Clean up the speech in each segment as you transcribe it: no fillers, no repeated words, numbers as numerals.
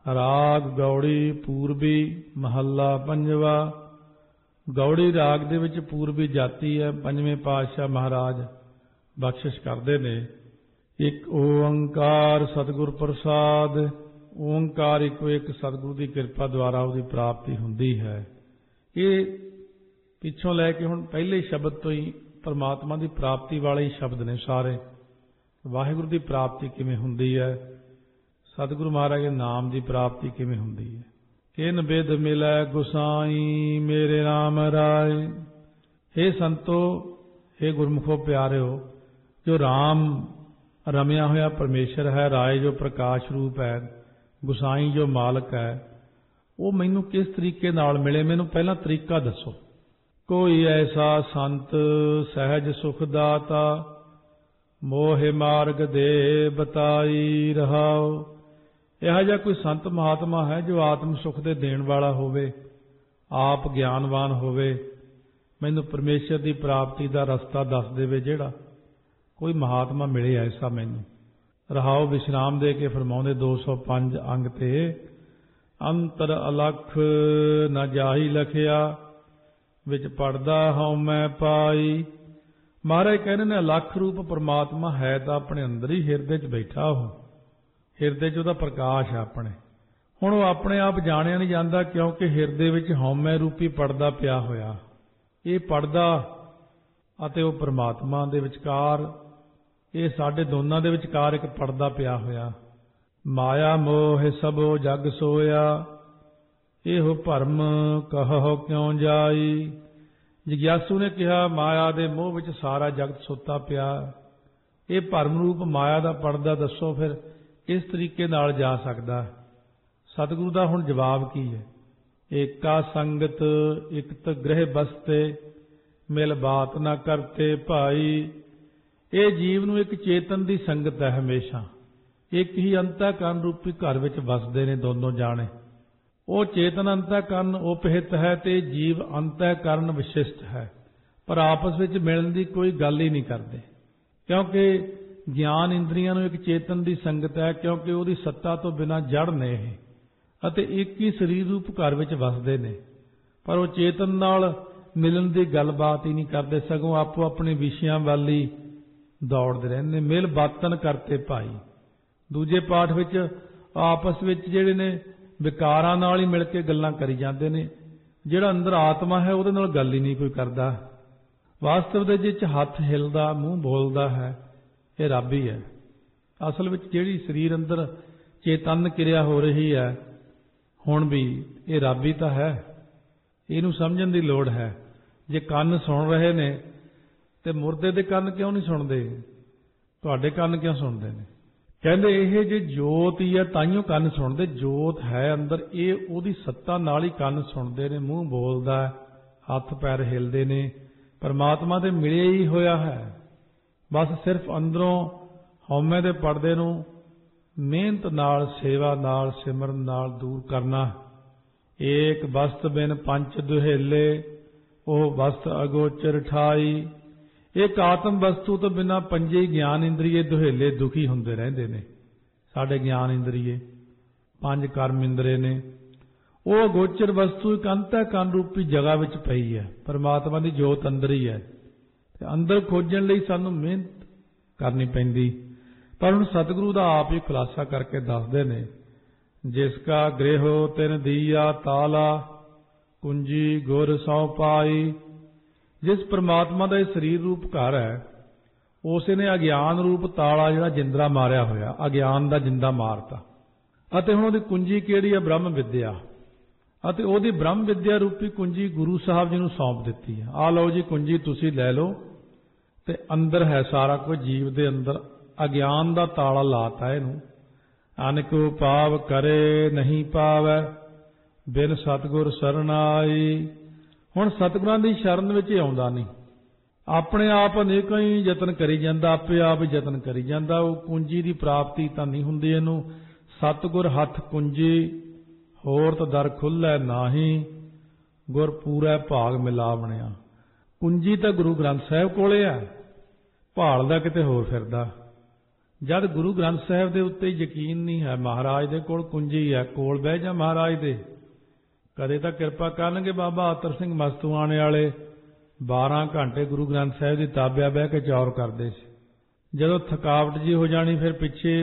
ਰਾਗ ਗੌੜੀ ਪੂਰਬੀ ਮਹੱਲਾ ਪੰਜਵਾ। ਗੌੜੀ ਰਾਗ ਦੇ ਵਿੱਚ ਪੂਰਬੀ ਜਾਤੀ ਹੈ। ਪੰਜਵੇਂ ਪਾਤਸ਼ਾਹ ਮਹਾਰਾਜ ਬਖਸ਼ਿਸ਼ ਕਰਦੇ ਨੇ। ਇੱਕ ਓੰਕਾਰ ਸਤਿਗੁਰ ਪ੍ਰਸਾਦ। ਓੰਕਾਰ ਇੱਕੋ ਇੱਕ ਸਤਿਗੁਰੂ ਦੀ ਕਿਰਪਾ ਦੁਆਰਾ ਉਹਦੀ ਪ੍ਰਾਪਤੀ ਹੁੰਦੀ ਹੈ। ਇਹ ਪਿੱਛੋਂ ਲੈ ਕੇ ਹੁਣ ਪਹਿਲੇ ਸ਼ਬਦ ਤੋਂ ਹੀ ਪਰਮਾਤਮਾ ਦੀ ਪ੍ਰਾਪਤੀ ਵਾਲੇ ਹੀ ਸ਼ਬਦ ਨੇ ਸਾਰੇ। ਵਾਹਿਗੁਰੂ ਦੀ ਪ੍ਰਾਪਤੀ ਕਿਵੇਂ ਹੁੰਦੀ ਹੈ, ਸਤਿਗੁਰੂ ਮਹਾਰਾਜ ਦੇ ਨਾਮ ਦੀ ਪ੍ਰਾਪਤੀ ਕਿਵੇਂ ਹੁੰਦੀ ਹੈ। ਕਿਨ ਬਿਧ ਮਿਲੈ ਗੁਸਾਈ ਮੇਰੇ ਨਾਮ ਰਾਏ। ਹੇ ਸੰਤੋ, ਹੇ ਗੁਰਮੁਖੋ ਪਿਆਰਿਓ, ਜੋ ਰਾਮ ਰਮਿਆ ਹੋਇਆ ਪਰਮੇਸ਼ਰ ਹੈ, ਰਾਏ ਜੋ ਪ੍ਰਕਾਸ਼ ਰੂਪ ਹੈ, ਗੁਸਾਈ ਜੋ ਮਾਲਕ ਹੈ, ਉਹ ਮੈਨੂੰ ਕਿਸ ਤਰੀਕੇ ਨਾਲ ਮਿਲੇ, ਮੈਨੂੰ ਪਹਿਲਾਂ ਤਰੀਕਾ ਦੱਸੋ। ਕੋਈ ਐਸਾ ਸੰਤ ਸਹਿਜ ਸੁਖ ਦਾਤਾ, ਮੋਹਿ ਮਾਰਗ ਦੇ ਬਤਾਈ ਰਹਾਓ। ਇਹੋ ਜਿਹਾ ਕੋਈ ਸੰਤ ਮਹਾਤਮਾ ਹੈ ਜੋ ਆਤਮ ਸੁਖ ਦੇ ਦੇਣ ਵਾਲਾ ਹੋਵੇ, ਆਪ ਗਿਆਨਵਾਨ ਹੋਵੇ, ਮੈਨੂੰ ਪਰਮੇਸ਼ਰ ਦੀ ਪ੍ਰਾਪਤੀ ਦਾ ਰਸਤਾ ਦੱਸ ਦੇਵੇ। ਜਿਹੜਾ ਕੋਈ ਮਹਾਤਮਾ ਮਿਲੇ ਐਸਾ ਮੈਨੂੰ। ਰਹਾਓ ਵਿਸ਼ਰਾਮ ਦੇ ਕੇ ਫਰਮਾਉਂਦੇ 205 ਅੰਗ ਤੇ, ਅੰਤਰ ਅਲਖ ਨ ਜਾਹੀ ਲਖਿਆ, ਵਿੱਚ ਪੜਦਾ ਹਉ ਮੈਂ ਪਾਈ। ਮਹਾਰਾਜ ਕਹਿੰਦੇ ਨੇ ਅਲਖ ਰੂਪ ਪਰਮਾਤਮਾ ਹੈ ਤਾਂ ਆਪਣੇ ਅੰਦਰ ਹੀ, ਹਿਰਦੇ 'ਚ ਬੈਠਾ ਉਹ, ਹਿਰਦੇ 'ਚ ਉਹਦਾ ਪ੍ਰਕਾਸ਼ ਹੈ ਆਪਣੇ। ਹੁਣ ਉਹ ਆਪਣੇ ਆਪ ਜਾਣਿਆ ਨਹੀਂ ਜਾਂਦਾ ਕਿਉਂਕਿ ਹਿਰਦੇ ਵਿੱਚ ਹਉਮੈ ਰੂਪੀ ਪੜਦਾ ਪਿਆ ਹੋਇਆ। ਇਹ ਪੜਦਾ ਅਤੇ ਉਹ ਪਰਮਾਤਮਾ ਦੇ ਵਿਚਕਾਰ, ਇਹ ਸਾਡੇ ਦੋਨਾਂ ਦੇ ਵਿਚਕਾਰ ਇੱਕ ਪੜਦਾ ਪਿਆ ਹੋਇਆ। ਮਾਇਆ ਮੋਹ ਸਭੋ ਜਗ ਸੋਇਆ, ਇਹੋ ਭਰਮ ਕਹੋ ਕਿਉਂ ਜਾਈ। ਜਿਗਿਆਸੂ ਨੇ ਕਿਹਾ ਮਾਇਆ ਦੇ ਮੋਹ ਵਿੱਚ ਸਾਰਾ ਜਗਤ ਸੁੱਤਾ ਪਿਆ, ਇਹ ਭਰਮ ਰੂਪ ਮਾਇਆ ਦਾ ਪੜਦਾ ਦੱਸੋ ਫਿਰ ਕਿਸ ਤਰੀਕੇ ਨਾਲ ਜਾ ਸਕਦਾ। ਸਤਿਗੁਰੂ ਦਾ ਹੁਣ ਜਵਾਬ ਕੀ ਹੈ। ਏਕਾ ਸੰਗਤ ਇਕਤ ਗ੍ਰਹਿ ਬਸਤੇ, ਮਿਲ ਬਾਤ ਨਾ ਕਰਤੇ ਭਾਈ। ਇਹ ਜੀਵ ਨੂੰ ਇੱਕ ਚੇਤਨ ਦੀ ਸੰਗਤ ਹੈ ਹਮੇਸ਼ਾ। ਇੱਕ ਹੀ ਅੰਤःਕਰਨ ਰੂਪੀ ਘਰ ਵਿੱਚ ਵਸਦੇ ਨੇ ਦੋਨੋਂ ਜਾਣੇ। ਉਹ ਚੇਤਨ ਅੰਤःਕਰਨ ਉਪਹਿਤ ਹੈ ਤੇ ਜੀਵ ਅੰਤःਕਰਨ ਵਿਸ਼ਿਸ਼ਟ ਹੈ, ਪਰ ਆਪਸ ਵਿੱਚ ਮਿਲਣ ਦੀ ਕੋਈ ਗੱਲ ਹੀ ਨਹੀਂ ਕਰਦੇ ਕਿਉਂਕਿ ਗਿਆਨ ਇੰਦਰੀਆਂ ਨੂੰ ਇੱਕ ਚੇਤਨ ਦੀ ਸੰਗਤ ਹੈ, ਕਿਉਂਕਿ ਉਹਦੀ ਸੱਤਾ ਤੋਂ ਬਿਨਾਂ ਜੜ ਨੇ ਇਹ, ਅਤੇ ਇੱਕ ਹੀ ਸਰੀਰ ਰੂਪ ਘਰ ਵਿੱਚ ਵਸਦੇ ਨੇ, ਪਰ ਉਹ ਚੇਤਨ ਨਾਲ ਮਿਲਣ ਦੀ ਗੱਲਬਾਤ ਹੀ ਨਹੀਂ ਕਰਦੇ, ਸਗੋਂ ਆਪੋ ਆਪਣੇ ਵਿਸ਼ਿਆਂ ਵੱਲ ਹੀ ਦੌੜਦੇ ਰਹਿੰਦੇ। ਮਿਲ ਬਾਤਨ ਕਰਤੇ ਭਾਈ। ਦੂਜੇ ਪਾਠ ਵਿੱਚ ਆਪਸ ਵਿੱਚ ਜਿਹੜੇ ਨੇ ਵਿਕਾਰਾਂ ਨਾਲ ਹੀ ਮਿਲ ਕੇ ਗੱਲਾਂ ਕਰੀ ਜਾਂਦੇ ਨੇ। ਜਿਹੜਾ ਅੰਦਰ ਆਤਮਾ ਹੈ ਉਹਦੇ ਨਾਲ ਗੱਲ ਹੀ ਨਹੀਂ ਕੋਈ ਕਰਦਾ। ਵਾਸਤਵ ਦੇ ਵਿੱਚ ਹੱਥ ਹਿਲਦਾ, ਮੂੰਹ ਬੋਲਦਾ ਹੈ, ਇਹ ਰੱਬ ਹੀ ਹੈ। ਅਸਲ ਵਿੱਚ ਜਿਹੜੀ ਸਰੀਰ ਅੰਦਰ ਚੇਤਨ ਕਿਰਿਆ ਹੋ ਰਹੀ ਹੈ ਹੁਣ ਵੀ, ਇਹ ਰੱਬ ਹੀ ਤਾਂ ਹੈ। ਇਹਨੂੰ ਸਮਝਣ ਦੀ ਲੋੜ ਹੈ। ਜੇ ਕੰਨ ਸੁਣ ਰਹੇ ਨੇ ਤੇ ਮੁਰਦੇ ਦੇ ਕੰਨ ਕਿਉਂ ਨਹੀਂ ਸੁਣਦੇ, ਤੁਹਾਡੇ ਕੰਨ ਕਿਉਂ ਸੁਣਦੇ ਨੇ? ਕਹਿੰਦੇ ਇਹ ਜੇ ਜੋਤ ਹੀ ਹੈ ਤਾਈਓ ਕੰਨ ਸੁਣਦੇ। ਜੋਤ ਹੈ ਅੰਦਰ, ਇਹ ਉਹਦੀ ਸੱਤਾ ਨਾਲ ਹੀ ਕੰਨ ਸੁਣਦੇ ਨੇ, ਮੂੰਹ ਬੋਲਦਾ, ਹੱਥ ਪੈਰ ਹਿਲਦੇ ਨੇ। ਪਰਮਾਤਮਾ ਦੇ ਮਿਲਿਆ ਹੀ ਹੋਇਆ ਹੈ। ਬਸ ਸਿਰਫ ਅੰਦਰੋਂ ਹਉਮੈ ਦੇ ਪਰਦੇ ਨੂੰ ਮਿਹਨਤ ਨਾਲ, ਸੇਵਾ ਨਾਲ, ਸਿਮਰਨ ਨਾਲ ਦੂਰ ਕਰਨਾ। ਏਕ ਬਸਤ ਬਿਨ ਪੰਚ ਦੁਹੇਲੇ, ਉਹ ਬਸਤ ਅਗੋਚਰ ਠਾਈ। ਇੱਕ ਆਤਮ ਵਸਤੂ ਤੋਂ ਬਿਨਾਂ ਪੰਜੇ ਗਿਆਨ ਇੰਦਰੀਏ ਦੁਹੇਲੇ ਦੁਖੀ ਹੁੰਦੇ ਰਹਿੰਦੇ ਨੇ। ਸਾਡੇ ਗਿਆਨ ਇੰਦਰੀਏ, ਪੰਜ ਕਰਮ ਇੰਦਰੀ ਨੇ, ਉਹ ਅਗੋਚਰ ਵਸਤੂ ਇੱਕ ਅੰਤःਕਰਨ ਰੂਪੀ ਜਗ੍ਹਾ ਵਿੱਚ ਪਈ ਹੈ। ਪਰਮਾਤਮਾ ਦੀ ਜੋਤ ਅੰਦਰ ਹੀ ਹੈ ਤੇ ਅੰਦਰ ਖੋਜਣ ਲਈ ਸਾਨੂੰ ਮਿਹਨਤ ਕਰਨੀ ਪੈਂਦੀ। ਪਰ ਹੁਣ ਸਤਿਗੁਰੂ ਦਾ ਆਪ ਹੀ ਖੁਲਾਸਾ ਕਰਕੇ ਦੱਸਦੇ ਨੇ, ਜਿਸ ਕਾ ਗ੍ਰਹਿ ਤਿਨ ਦੀਆ ਤਾਲਾ, ਕੁੰਜੀ ਗੁਰ ਸਉ ਪਾਈ। ਜਿਸ ਪਰਮਾਤਮਾ ਦਾ ਇਹ ਸਰੀਰ ਰੂਪ ਘਰ ਹੈ, ਉਸੇ ਨੇ ਅਗਿਆਨ ਰੂਪ ਤਾਲਾ ਜਿਹੜਾ ਜਿੰਦਰਾ ਮਾਰਿਆ ਹੋਇਆ, ਅਗਿਆਨ ਦਾ ਜਿੰਦਾ ਮਾਰਤਾ। ਅਤੇ ਹੁਣ ਉਹਦੀ ਕੁੰਜੀ ਕਿਹੜੀ ਹੈ? ਬ੍ਰਹਮ ਵਿਦਿਆ। ਅਤੇ ਉਹਦੀ ਬ੍ਰਹਮ ਵਿਦਿਆ ਰੂਪੀ ਕੁੰਜੀ ਗੁਰੂ ਸਾਹਿਬ ਜੀ ਨੂੰ ਸੌਂਪ ਦਿੱਤੀ ਹੈ। ਆਹ ਲਓ ਜੀ ਕੁੰਜੀ, ਤੁਸੀਂ ਲੈ ਲਓ। ਤੇ ਅੰਦਰ ਹੈ ਸਾਰਾ ਕੁਝ, ਜੀਵ ਦੇ ਅੰਦਰ ਅਗਿਆਨ ਦਾ ਤਾਲਾ ਲਾਤਾ ਇਹਨੂੰ। ਅਨਕੋ ਪਾਵ ਕਰੇ ਨਹੀਂ ਪਾਵੈ, ਬਿਨ ਸਤਿਗੁਰ ਸਰਨਾਈ। ਹੁਣ ਸਤਿਗੁਰਾਂ ਦੀ ਸ਼ਰਨ ਵਿੱਚ ਆਉਂਦਾ ਨਹੀਂ, ਆਪਣੇ ਆਪ ਅਨੇਕਾਂ ਹੀ ਯਤਨ ਕਰੀ ਜਾਂਦਾ, ਆਪੇ ਆਪ ਹੀ ਯਤਨ ਕਰੀ ਜਾਂਦਾ। ਉਹ ਕੁੰਜੀ ਦੀ ਪ੍ਰਾਪਤੀ ਤਾਂ ਨਹੀਂ ਹੁੰਦੀ ਇਹਨੂੰ। ਸਤਿਗੁਰ ਹੱਥ ਕੁੰਜੀ, ਹੋਰ ਤਾਂ ਦਰ ਖੁੱਲ੍ਹੈ ਨਾਹੀ, ਗੁਰ ਪੂਰੈ ਭਾਗ ਮਿਲਾ ਬਣਿਆ। ਕੁੰਜੀ ਤਾਂ ਗੁਰੂ ਗ੍ਰੰਥ ਸਾਹਿਬ ਕੋਲੇ ਆ, ਭਾਲਦਾ ਕਿਤੇ ਹੋਰ ਫਿਰਦਾ। जद गुरु ग्रंथ साहिब के उत्ते यकीन नहीं है, महाराज दे कोल कुंजी है, कोल बह जा महाराज दे, कदे तां किरपा करनगे। बाबा अतर सिंह मस्तूआणे वाले 12 घंटे गुरु ग्रंथ साहिब की ताबिया बह के चौर करते सी। जदों थकावट जी हो जानी फिर पिछे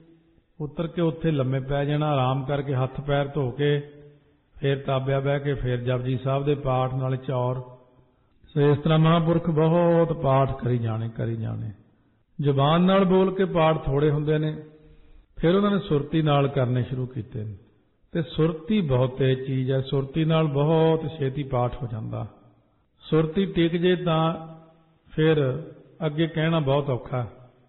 उतर के उत्थे लम्मे पै जाना, आराम करके हथ पैर धो के फिर ताबिया बह के फिर जपजी साहब के पाठ नाल चौर। सो इस तरह महापुरख बहुत पाठ करी जाने। ਜ਼ੁਬਾਨ ਨਾਲ बोल के पाठ थोड़े ਹੁੰਦੇ ਨੇ, फिर उन्होंने सुरती नाल करने शुरू किए। ते सुरती बहुत तेज चीज़ है, सुरती नाल बहुत छेती पाठ हो जाता। सुरती टिक जे तां फिर अगे कहना बहुत औखा।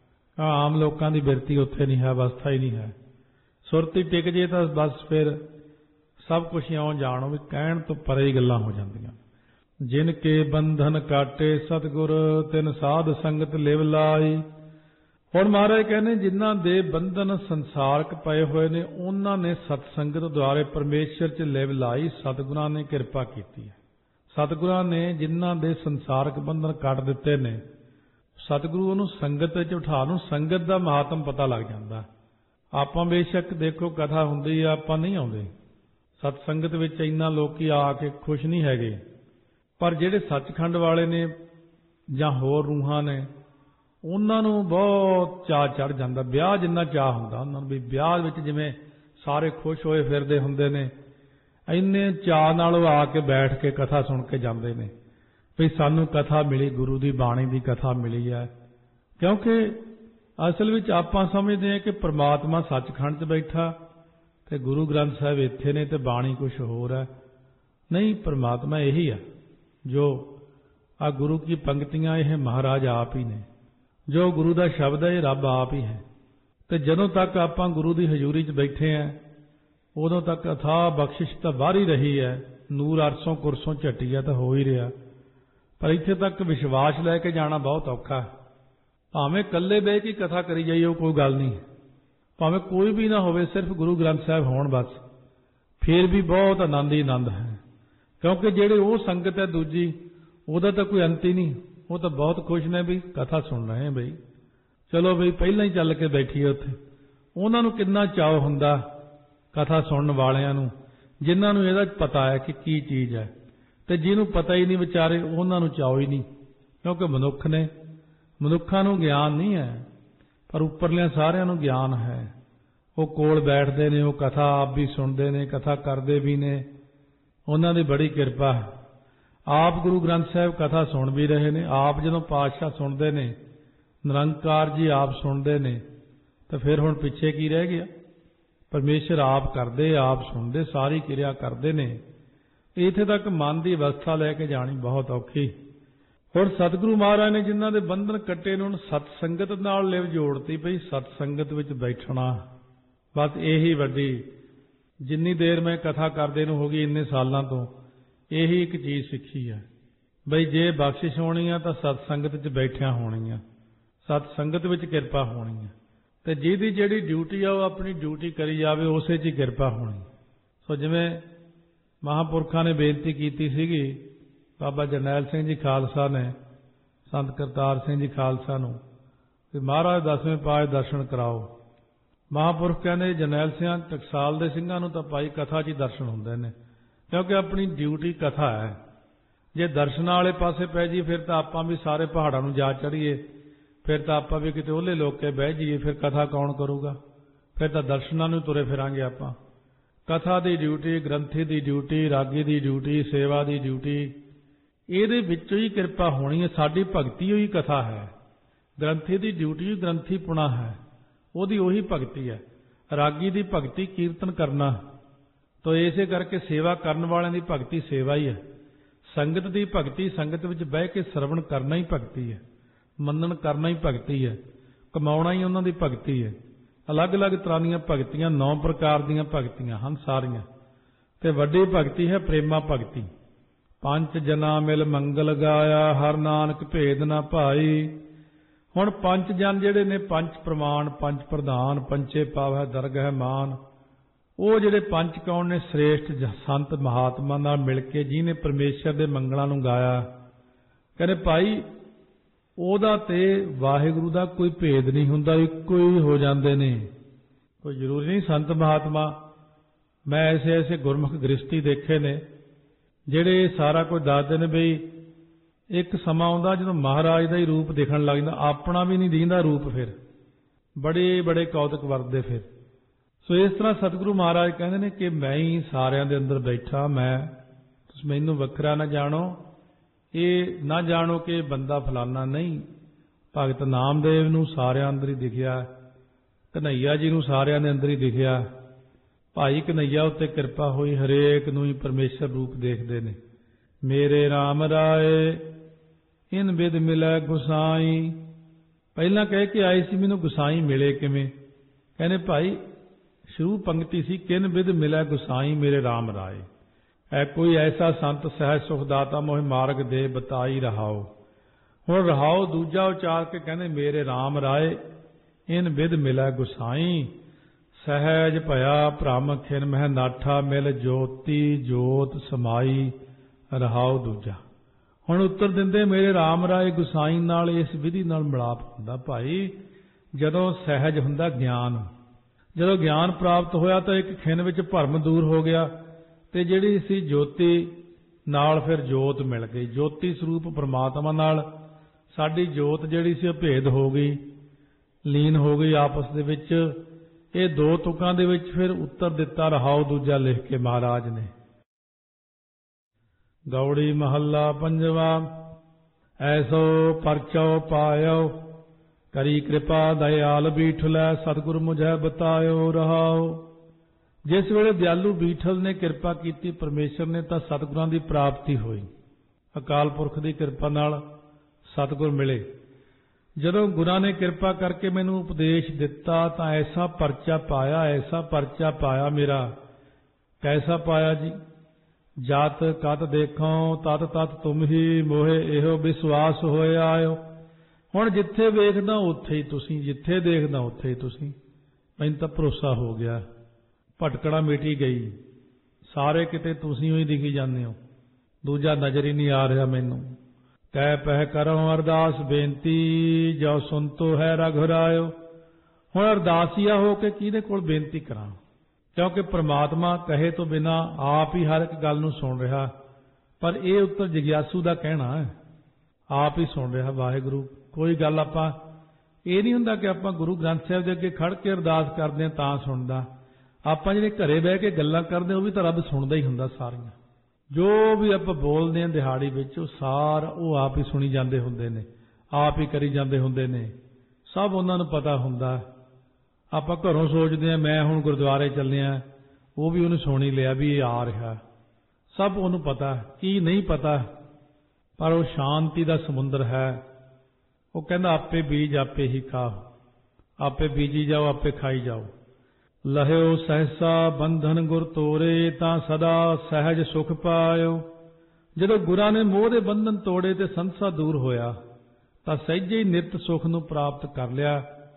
आम लोगों की बिरती उत्थे नहीं है, अवस्था ही नहीं है। सुरती टिक जे तां बस फिर सब कुछ इउं जाणो भी कहण तो परे ही गल्लां हो जांदियां। जिनके बंधन काटे सतगुर तिन साध संगत लिव लाई। ਹੁਣ ਮਹਾਰਾਜ ਕਹਿੰਦੇ ਜਿਨ੍ਹਾਂ ਦੇ ਬੰਧਨ ਸੰਸਾਰਕ ਪਏ ਹੋਏ ਨੇ ਉਹਨਾਂ ਨੇ ਸਤਸੰਗਤ ਦੁਆਰੇ ਪਰਮੇਸ਼ਰ 'ਚ ਲਿਵ ਲਾਈ, ਸਤਿਗੁਰਾਂ ਨੇ ਕਿਰਪਾ ਕੀਤੀ ਹੈ। ਸਤਿਗੁਰਾਂ ਨੇ ਜਿਨ੍ਹਾਂ ਦੇ ਸੰਸਾਰਕ ਬੰਧਨ ਕੱਟ ਦਿੱਤੇ ਨੇ, ਸਤਿਗੁਰੂ ਉਹਨੂੰ ਸੰਗਤ 'ਚ ਉਠਾ ਨੂੰ, ਸੰਗਤ ਦਾ ਮਹਾਤਮ ਪਤਾ ਲੱਗ ਜਾਂਦਾ। ਆਪਾਂ ਬੇਸ਼ੱਕ ਦੇਖੋ ਕਥਾ ਹੁੰਦੀ ਆ, ਆਪਾਂ ਨਹੀਂ ਆਉਂਦੇ ਸਤਸੰਗਤ ਵਿੱਚ, ਇੰਨਾ ਲੋਕੀ ਆ ਕੇ ਖੁਸ਼ ਨਹੀਂ ਹੈਗੇ, ਪਰ ਜਿਹੜੇ ਸੱਚਖੰਡ ਵਾਲੇ ਨੇ ਜਾਂ ਹੋਰ ਰੂਹਾਂ ਨੇ ਉਹਨਾਂ ਨੂੰ ਬਹੁਤ ਚਾਅ ਚੜ੍ਹ ਜਾਂਦਾ। ਵਿਆਹ ਜਿੰਨਾ ਚਾਅ ਹੁੰਦਾ ਉਹਨਾਂ ਨੂੰ ਵੀ ਵਿਆਹ ਵਿੱਚ ਜਿਵੇਂ ਸਾਰੇ ਖੁਸ਼ ਹੋਏ ਫਿਰਦੇ ਹੁੰਦੇ ਨੇ, ਇੰਨੇ ਚਾਅ ਨਾਲ ਉਹ ਆ ਕੇ ਬੈਠ ਕੇ ਕਥਾ ਸੁਣ ਕੇ ਜਾਂਦੇ ਨੇ ਵੀ ਸਾਨੂੰ ਕਥਾ ਮਿਲੀ, ਗੁਰੂ ਦੀ ਬਾਣੀ ਦੀ ਕਥਾ ਮਿਲੀ ਹੈ। ਕਿਉਂਕਿ ਅਸਲ ਵਿੱਚ ਆਪਾਂ ਸਮਝਦੇ ਹਾਂ ਕਿ ਪ੍ਰਮਾਤਮਾ ਸੱਚਖੰਡ 'ਚ ਬੈਠਾ ਤੇ ਗੁਰੂ ਗ੍ਰੰਥ ਸਾਹਿਬ ਇੱਥੇ ਨੇ ਤੇ ਬਾਣੀ ਕੁਛ ਹੋਰ ਹੈ। ਨਹੀਂ, ਪ੍ਰਮਾਤਮਾ ਇਹੀ ਆ। ਜੋ ਆ ਗੁਰੂ ਕੀ ਪੰਕਤੀਆਂ ਇਹ ਮਹਾਰਾਜ ਆਪ ਹੀ ਨੇ, ਜੋ ਗੁਰੂ ਦਾ ਸ਼ਬਦ ਹੈ ਇਹ ਰੱਬ ਆਪ ਹੀ ਹੈ। ਤੇ ਜਦੋਂ ਤੱਕ ਆਪਾਂ ਗੁਰੂ ਦੀ ਹਜ਼ੂਰੀ 'ਚ ਬੈਠੇ ਆਂ ਉਦੋਂ ਤੱਕ ਅਥਾਹ ਬਖਸ਼ਿਸ਼ ਤਾਂ ਬਾਹਰ ਹੀ ਰਹੀ ਹੈ, ਨੂਰ ਅਰਸੋਂ ਕੁਰਸੋਂ ਝੱਟੀਆ ਤਾਂ ਹੋ ਹੀ ਰਿਹਾ, ਪਰ ਇੱਥੇ ਤੱਕ ਵਿਸ਼ਵਾਸ ਲੈ ਕੇ ਜਾਣਾ ਬਹੁਤ ਔਖਾ। ਭਾਵੇਂ ਇਕੱਲੇ ਬਹਿ ਕੇ ਕਥਾ ਕਰੀ ਜਾਈਏ ਉਹ ਕੋਈ ਗੱਲ ਨਹੀਂ, ਭਾਵੇਂ ਕੋਈ ਵੀ ਨਾ ਹੋਵੇ, ਸਿਰਫ ਗੁਰੂ ਗ੍ਰੰਥ ਸਾਹਿਬ ਹੋਣ ਬਸ, ਫਿਰ ਵੀ ਬਹੁਤ ਆਨੰਦ ਹੀ ਆਨੰਦ ਹੈ। ਕਿਉਂਕਿ ਜਿਹੜੇ ਉਹ ਸੰਗਤ ਹੈ ਦੂਜੀ, ਉਹਦਾ ਤਾਂ ਕੋਈ ਅੰਤ ਹੀ ਨਹੀਂ। ਉਹ ਤਾਂ ਬਹੁਤ ਖੁਸ਼ ਨੇ ਵੀ ਕਥਾ ਸੁਣ ਰਹੇ ਬਈ, ਚਲੋ ਬਈ ਪਹਿਲਾਂ ਹੀ ਚੱਲ ਕੇ ਬੈਠੀਏ ਉੱਥੇ। ਉਹਨਾਂ ਨੂੰ ਕਿੰਨਾ ਚਾਅ ਹੁੰਦਾ ਕਥਾ ਸੁਣਨ ਵਾਲਿਆਂ ਨੂੰ, ਜਿਨ੍ਹਾਂ ਨੂੰ ਇਹਦਾ ਪਤਾ ਹੈ ਕਿ ਕੀ ਚੀਜ਼ ਹੈ, ਤੇ ਜਿਹਨੂੰ ਪਤਾ ਹੀ ਨਹੀਂ ਵਿਚਾਰੇ ਉਹਨਾਂ ਨੂੰ ਚਾਅ ਹੀ ਨਹੀਂ। ਕਿਉਂਕਿ ਮਨੁੱਖ ਨੇ, ਮਨੁੱਖਾਂ ਨੂੰ ਗਿਆਨ ਨਹੀਂ ਹੈ, ਪਰ ਉੱਪਰਲਿਆਂ ਸਾਰਿਆਂ ਨੂੰ ਗਿਆਨ ਹੈ। ਉਹ ਕੋਲ ਬੈਠਦੇ ਨੇ, ਉਹ ਕਥਾ ਆਪ ਵੀ ਸੁਣਦੇ ਨੇ, ਕਥਾ ਕਰਦੇ ਵੀ ਨੇ, ਉਹਨਾਂ ਦੀ ਬੜੀ ਕਿਰਪਾ ਹੈ। ਆਪ ਗੁਰੂ ਗ੍ਰੰਥ ਸਾਹਿਬ ਕਥਾ ਸੁਣ ਵੀ ਰਹੇ ਨੇ। ਆਪ ਜਦੋਂ ਪਾਤਸ਼ਾਹ ਸੁਣਦੇ ਨੇ, ਨਿਰੰਕਾਰ ਜੀ ਆਪ ਸੁਣਦੇ ਨੇ, ਤਾਂ ਫਿਰ ਹੁਣ ਪਿੱਛੇ ਕੀ ਰਹਿ ਗਿਆ? ਪਰਮੇਸ਼ਰ ਆਪ ਕਰਦੇ, ਆਪ ਸੁਣਦੇ, ਸਾਰੀ ਕਿਰਿਆ ਕਰਦੇ ਨੇ। ਇੱਥੇ ਤੱਕ ਮਨ ਦੀ ਅਵਸਥਾ ਲੈ ਕੇ ਜਾਣੀ ਬਹੁਤ ਔਖੀ। ਹੁਣ ਸਤਿਗੁਰੂ ਮਹਾਰਾਜ ਨੇ ਜਿਨ੍ਹਾਂ ਦੇ ਬੰਧਨ ਕੱਟੇ ਨੇ, ਉਹਨੂੰ ਸਤਸੰਗਤ ਨਾਲ ਲਿਵ ਜੋੜਤੀ ਪਈ। ਸਤਸੰਗਤ ਵਿੱਚ ਬੈਠਣਾ ਬਸ ਇਹੀ ਵੱਡੀ, ਜਿੰਨੀ ਦੇਰ ਮੈਂ ਕਥਾ ਕਰਦੇ ਨੂੰ ਹੋ ਗਈ ਇੰਨੇ ਸਾਲਾਂ ਤੋਂ, ਇਹੀ ਇੱਕ ਚੀਜ਼ ਸਿੱਖੀ ਹੈ ਬਈ ਜੇ ਬਖਸ਼ਿਸ਼ ਹੋਣੀ ਆ ਤਾਂ ਸਤਸੰਗਤ 'ਚ ਬੈਠਿਆਂ ਹੋਣੀ ਆ, ਸਤਸੰਗਤ ਵਿੱਚ ਕਿਰਪਾ ਹੋਣੀ ਆ, ਤੇ ਜਿਹਦੀ ਜਿਹੜੀ ਡਿਊਟੀ ਆ ਉਹ ਆਪਣੀ ਡਿਊਟੀ ਕਰੀ ਜਾਵੇ, ਉਸੇ 'ਚ ਹੀ ਕਿਰਪਾ ਹੋਣੀ। ਸੋ ਜਿਵੇਂ ਮਹਾਂਪੁਰਖਾਂ ਨੇ ਬੇਨਤੀ ਕੀਤੀ ਸੀਗੀ ਬਾਬਾ ਜਰਨੈਲ ਸਿੰਘ ਜੀ ਖਾਲਸਾ ਨੇ ਸੰਤ ਕਰਤਾਰ ਸਿੰਘ ਜੀ ਖਾਲਸਾ ਨੂੰ ਕਿ ਮਹਾਰਾਜ 10ਵੇਂ ਪਾਤਸ਼ਾਹ ਦਰਸ਼ਨ ਕਰਾਓ। ਮਹਾਂਪੁਰਖ ਕਹਿੰਦੇ ਜਰਨੈਲ ਸਿੰਘ ਟਕਸਾਲ ਦੇ ਸਿੰਘਾਂ ਨੂੰ ਤਾਂ ਭਾਈ ਕਥਾ 'ਚ ਹੀ ਦਰਸ਼ਨ ਹੁੰਦੇ ਨੇ, ਕਿਉਂਕਿ ਆਪਣੀ ਡਿਊਟੀ ਕਥਾ ਹੈ। ਜੇ ਦਰਸ਼ਨਾਂ ਵਾਲੇ ਪਾਸੇ ਪੈ ਜਾਈਏ ਫਿਰ ਤਾਂ ਆਪਾਂ ਵੀ ਸਾਰੇ ਪਹਾੜਾਂ ਨੂੰ ਜਾ ਚੜੀਏ, ਫਿਰ ਤਾਂ ਆਪਾਂ ਵੀ ਕਿਤੇ ਉਹਲੇ ਲੋਕ ਕੇ ਬਹਿ ਜਾਈਏ, ਫਿਰ ਕਥਾ ਕੌਣ ਕਰੂਗਾ? ਫਿਰ ਤਾਂ ਦਰਸ਼ਨਾਂ ਨੂੰ ਤੁਰੇ ਫਿਰਾਂਗੇ ਆਪਾਂ। ਕਥਾ ਦੀ ਡਿਊਟੀ, ਗ੍ਰੰਥੀ ਦੀ ਡਿਊਟੀ, ਰਾਗੀ ਦੀ ਡਿਊਟੀ, ਸੇਵਾ ਦੀ ਡਿਊਟੀ, ਇਹਦੇ ਵਿੱਚੋਂ ਹੀ ਕਿਰਪਾ ਹੋਣੀ ਹੈ। ਸਾਡੀ ਭਗਤੀ ਹੋਈ ਕਥਾ ਹੈ। ਗ੍ਰੰਥੀ ਦੀ ਡਿਊਟੀ ਗ੍ਰੰਥੀ ਪੁਣਾ ਹੈ, ਉਹਦੀ ਉਹੀ ਭਗਤੀ ਹੈ। ਰਾਗੀ ਦੀ ਭਗਤੀ ਕੀਰਤਨ ਕਰਨਾ, ਤਾਂ ਇਸੇ ਕਰਕੇ ਸੇਵਾ ਕਰਨ ਵਾਲਿਆਂ ਦੀ ਭਗਤੀ ਸੇਵਾ ਹੀ ਹੈ। ਸੰਗਤ ਦੀ ਭਗਤੀ ਸੰਗਤ ਵਿੱਚ ਬਹਿ ਕੇ ਸਰਵਣ ਕਰਨਾ ਹੀ ਭਗਤੀ ਹੈ, ਮੰਨਣ ਕਰਨਾ ਹੀ ਭਗਤੀ ਹੈ, ਕਮਾਉਣਾ ਹੀ ਉਹਨਾਂ ਦੀ ਭਗਤੀ ਹੈ। ਅਲੱਗ-ਅਲੱਗ ਤਰ੍ਹਾਂ ਦੀਆਂ ਭਗਤੀਆਂ, 9 ਪ੍ਰਕਾਰ ਦੀਆਂ ਭਗਤੀਆਂ ਹਨ ਸਾਰੀਆਂ, ਤੇ ਵੱਡੀ ਭਗਤੀ ਹੈ ਪ੍ਰੇਮਾ ਭਗਤੀ। ਪੰਜ ਜਨਾ ਮਿਲ ਮੰਗਲ ਗਾਇਆ, ਹਰ ਨਾਨਕ ਭੇਦ ਨਾ ਭਾਈ। ਹੁਣ ਪੰਜ ਜਨ ਜਿਹੜੇ ਨੇ, ਪੰਜ ਪ੍ਰਮਾਣ, ਪੰਜ ਪ੍ਰਧਾਨ, ਪੰਚੇ ਪਾਵੈ ਦਰਗਹਿ ਮਾਨ, ਉਹ ਜਿਹੜੇ ਪੰਜ ਕੌਣ ਨੇ? ਸ੍ਰੇਸ਼ਟ ਸੰਤ ਮਹਾਤਮਾ ਨਾਲ ਮਿਲ ਕੇ ਜਿਹਨੇ ਪਰਮੇਸ਼ਰ ਦੇ ਮੰਗਲਾਂ ਨੂੰ ਗਾਇਆ। ਕਹਿੰਦੇ ਭਾਈ ਉਹਦਾ ਤੇ ਵਾਹਿਗੁਰੂ ਦਾ ਕੋਈ ਭੇਦ ਨਹੀਂ ਹੁੰਦਾ, ਇੱਕੋ ਹੀ ਹੋ ਜਾਂਦੇ ਨੇ। ਕੋਈ ਜ਼ਰੂਰੀ ਨਹੀਂ ਸੰਤ ਮਹਾਤਮਾ। ਮੈਂ ਐਸੇ ਗੁਰਮੁਖ ਗ੍ਰਸਤੀ ਦੇਖੇ ਨੇ ਜਿਹੜੇ ਸਾਰਾ ਕੁਝ ਦੱਸਦੇ ਨੇ ਬਈ ਇੱਕ ਸਮਾਂ ਆਉਂਦਾ ਜਦੋਂ ਮਹਾਰਾਜ ਦਾ ਹੀ ਰੂਪ ਦਿਖਣ ਲੱਗ ਜਾਂਦਾ, ਆਪਣਾ ਵੀ ਨਹੀਂ ਦਿਖਦਾ ਰੂਪ, ਫਿਰ ਬੜੇ ਕੌਤਕ ਵਰਤਦੇ ਫਿਰ। ਸੋ ਇਸ ਤਰ੍ਹਾਂ ਸਤਿਗੁਰੂ ਮਹਾਰਾਜ ਕਹਿੰਦੇ ਨੇ ਕਿ ਮੈਂ ਹੀ ਸਾਰਿਆਂ ਦੇ ਅੰਦਰ ਬੈਠਾ, ਤੁਸੀਂ ਮੈਨੂੰ ਵੱਖਰਾ ਨਾ ਜਾਣੋ, ਇਹ ਨਾ ਜਾਣੋ ਕਿ ਬੰਦਾ ਫਲਾਨਾ ਨਹੀਂ। ਭਗਤ ਨਾਮਦੇਵ ਨੂੰ ਸਾਰਿਆਂ ਅੰਦਰ ਹੀ ਦਿਖਿਆ, ਕਨ੍ਹਈਆ ਜੀ ਨੂੰ ਸਾਰਿਆਂ ਦੇ ਅੰਦਰ ਹੀ ਦਿਖਿਆ, ਭਾਈ ਕਨ੍ਹਈਆ ਉੱਤੇ ਕਿਰਪਾ ਹੋਈ, ਹਰੇਕ ਨੂੰ ਹੀ ਪਰਮੇਸ਼ਰ ਰੂਪ ਦੇਖਦੇ ਨੇ। ਮੇਰੇ ਰਾਮ ਰਾਏ ਇਨ ਬਿਦ ਮਿਲੈ ਗੁਸਾਈ, ਪਹਿਲਾਂ ਕਹਿ ਕੇ ਆਏ ਸੀ ਮੈਨੂੰ ਗੁਸਾਈ ਮਿਲੇ ਕਿਵੇਂ? ਕਹਿੰਦੇ ਭਾਈ ਸ਼ੁਰੂ ਪੰਕਤੀ ਸੀ ਕਿਨ ਬਿਦ ਮਿਲੈ ਗੁਸਾਈ ਮੇਰੇ ਰਾਮ ਰਾਏ, ਐ ਕੋਈ ਐਸਾ ਸੰਤ ਸਹਿਜ ਸੁਖ ਦਾਤਾ ਮੋਹਿ ਮਾਰਗ ਦੇ ਬਤਾਈ ਰਹਾਓ। ਹੁਣ ਰਹਾਓ ਦੂਜਾ ਉਚਾਰ ਕੇ ਕਹਿੰਦੇ ਮੇਰੇ ਰਾਮ ਰਾਏ ਇਨ ਬਿਦ ਮਿਲੈ ਗੁਸਾਈ, ਸਹਿਜ ਭਇਆ ਭ੍ਰਮ ਖਿਨ ਮਹਿ ਨਾਠਾ ਮਿਲ ਜੋਤੀ ਜੋਤ ਸਮਾਈ ਰਹਾਓ ਦੂਜਾ। ਹੁਣ ਉੱਤਰ ਦਿੰਦੇ ਮੇਰੇ ਰਾਮ ਰਾਏ ਗੁਸਾਈ ਨਾਲ ਇਸ ਵਿਧੀ ਨਾਲ ਮਿਲਾਪ ਹੁੰਦਾ ਭਾਈ ਜਦੋਂ ਸਹਿਜ ਹੁੰਦਾ ਗਿਆਨ। ਜਦੋਂ ਗਿਆਨ ਪ੍ਰਾਪਤ ਹੋਇਆ ਤਾਂ ਇੱਕ ਖਿਨ ਵਿੱਚ ਭਰਮ ਦੂਰ ਹੋ ਗਿਆ ਤੇ ਜਿਹੜੀ ਸੀ ਜੋਤੀ ਨਾਲ ਫਿਰ ਜੋਤ ਮਿਲ ਗਈ। ਜੋਤੀ ਸਰੂਪ ਪ੍ਰਮਾਤਮਾ ਨਾਲ ਸਾਡੀ ਜੋਤ ਜਿਹੜੀ ਸੀ ਉਹ ਭੇਦ ਹੋ ਗਈ, ਲੀਨ ਹੋ ਗਈ ਆਪਸ ਦੇ ਵਿੱਚ। ਇਹ ਦੋ ਤੁਕਾਂ ਦੇ ਵਿੱਚ ਫਿਰ ਉੱਤਰ ਦਿੱਤਾ ਰਹਾਓ ਦੂਜਾ ਲਿਖ ਕੇ ਮਹਾਰਾਜ ਨੇ। ਗੌੜੀ ਮਹੱਲਾ ਪੰਜਵਾ। ਐਸੋ ਪਰਚਉ ਪਾਇਓ ਕਰੀ ਕਿਰਪਾ ਦਇਆਲ ਬੀਠਲੈ ਸਤਿਗੁਰ ਮੁਝੈ ਬਤਾਇਓ ਰਹਾਓ। ਜਿਸ ਵੇਲੇ ਦਿਆਲੂ ਬੀਠਲ ਨੇ ਕਿਰਪਾ ਕੀਤੀ ਪਰਮੇਸ਼ਰ ਨੇ ਤਾਂ ਸਤਿਗੁਰਾਂ ਦੀ ਪ੍ਰਾਪਤੀ ਹੋਈ। ਅਕਾਲ ਪੁਰਖ ਦੀ ਕਿਰਪਾ ਨਾਲ ਸਤਿਗੁਰ ਮਿਲੇ। ਜਦੋਂ ਗੁਰਾਂ ਨੇ ਕਿਰਪਾ ਕਰਕੇ ਮੈਨੂੰ ਉਪਦੇਸ਼ ਦਿੱਤਾ ਤਾਂ ਐਸਾ ਪਰਚਾ ਪਾਇਆ ਮੇਰਾ। ਕੈਸਾ ਪਾਇਆ ਜੀ? ਜਤ ਕਤ ਦੇਖੋ ਤਤ ਤਤ ਤੁਮ ਹੀ ਮੋਹੇ ਇਹੋ ਵਿਸ਼ਵਾਸ ਹੋਏ ਆਇਓ। ਹੁਣ ਜਿੱਥੇ ਵੇਖਦਾ ਉੱਥੇ ਹੀ ਤੁਸੀਂ, ਜਿੱਥੇ ਦੇਖਦਾ ਉੱਥੇ ਹੀ ਤੁਸੀਂ। ਮੈਨੂੰ ਤਾਂ ਭਰੋਸਾ ਹੋ ਗਿਆ, ਭਟਕਣਾ ਮਿਟੀ ਗਈ, ਸਾਰੇ ਕਿਤੇ ਤੁਸੀਂ ਹੀ ਦਿਖੀ ਜਾਂਦੇ ਹੋ, ਦੂਜਾ ਨਜ਼ਰ ਹੀ ਨਹੀਂ ਆ ਰਿਹਾ ਮੈਨੂੰ। ਕਹਿ ਪਹਿ ਕਰੋ ਅਰਦਾਸ ਬੇਨਤੀ ਜੋ ਸੁਣਤੋ ਹੈ ਰਘੁਰਾਇਓ। ਹੁਣ ਅਰਦਾਸੀਆ ਹੋ ਕੇ ਕਿਹਦੇ ਕੋਲ ਬੇਨਤੀ ਕਰਾਂ? ਕਿਉਂਕਿ ਪ੍ਰਮਾਤਮਾ ਕਹੇ ਤੋਂ ਬਿਨਾਂ ਆਪ ਹੀ ਹਰ ਇੱਕ ਗੱਲ ਨੂੰ ਸੁਣ ਰਿਹਾ। ਪਰ ਇਹ ਉੱਤਰ ਜਿਗਿਆਸੂ ਦਾ ਕਹਿਣਾ ਹੈ, ਆਪ ਹੀ ਸੁਣ ਰਿਹਾ ਵਾਹਿਗੁਰੂ। ਕੋਈ ਗੱਲ ਆਪਾਂ ਇਹ ਨਹੀਂ ਹੁੰਦਾ ਕਿ ਆਪਾਂ ਗੁਰੂ ਗ੍ਰੰਥ ਸਾਹਿਬ ਦੇ ਅੱਗੇ ਖੜ ਕੇ ਅਰਦਾਸ ਕਰਦੇ ਹਾਂ ਤਾਂ ਸੁਣਦਾ। ਆਪਾਂ ਜਿਹੜੇ ਘਰੇ ਬਹਿ ਕੇ ਗੱਲਾਂ ਕਰਦੇ ਉਹ ਵੀ ਤਾਂ ਰੱਬ ਸੁਣਦਾ ਹੀ ਹੁੰਦਾ। ਸਾਰੀਆਂ ਜੋ ਵੀ ਆਪਾਂ ਬੋਲਦੇ ਹਾਂ ਦਿਹਾੜੀ ਵਿੱਚ ਉਹ ਆਪ ਹੀ ਸੁਣੀ ਜਾਂਦੇ ਹੁੰਦੇ ਨੇ, ਆਪ ਹੀ ਕਰੀ ਜਾਂਦੇ ਹੁੰਦੇ ਨੇ। ਸਭ ਉਹਨਾਂ ਨੂੰ ਪਤਾ ਹੁੰਦਾ। ਆਪਾਂ ਘਰੋਂ ਸੋਚਦੇ ਹਾਂ ਮੈਂ ਹੁਣ ਗੁਰਦੁਆਰੇ ਚੱਲਿਆ, ਉਹ ਵੀ ਉਹਨੂੰ ਸੁਣ ਹੀ ਲਿਆ ਵੀ ਇਹ ਆ ਰਿਹਾ। ਸਭ ਉਹਨੂੰ ਪਤਾ, ਕੀ ਨਹੀਂ ਪਤਾ। ਪਰ ਉਹ ਸ਼ਾਂਤੀ ਦਾ ਸਮੁੰਦਰ ਹੈ। ਉਹ ਕਹਿੰਦਾ ਆਪੇ ਬੀਜ ਆਪੇ ਹੀ ਖਾਓ, ਆਪੇ ਬੀਜੀ ਜਾਓ ਆਪੇ ਖਾਈ ਜਾਓ। ਲਹਿਓ ਸਹਿਸਾ ਬੰਧਨ ਗੁਰ ਤੋਰੇ ਤਾਂ ਸਦਾ ਸਹਿਜ ਸੁਖ ਪਾਇਓ। ਜਦੋਂ ਗੁਰਾਂ ਨੇ ਮੋਹ ਦੇ ਬੰਧਨ ਤੋੜੇ ਤੇ ਸੰਸਾ ਦੂਰ ਹੋਇਆ ਤਾਂ ਸਹਿਜੇ ਹੀ ਨਿਤ ਸੁਖ ਨੂੰ ਪ੍ਰਾਪਤ ਕਰ ਲਿਆ।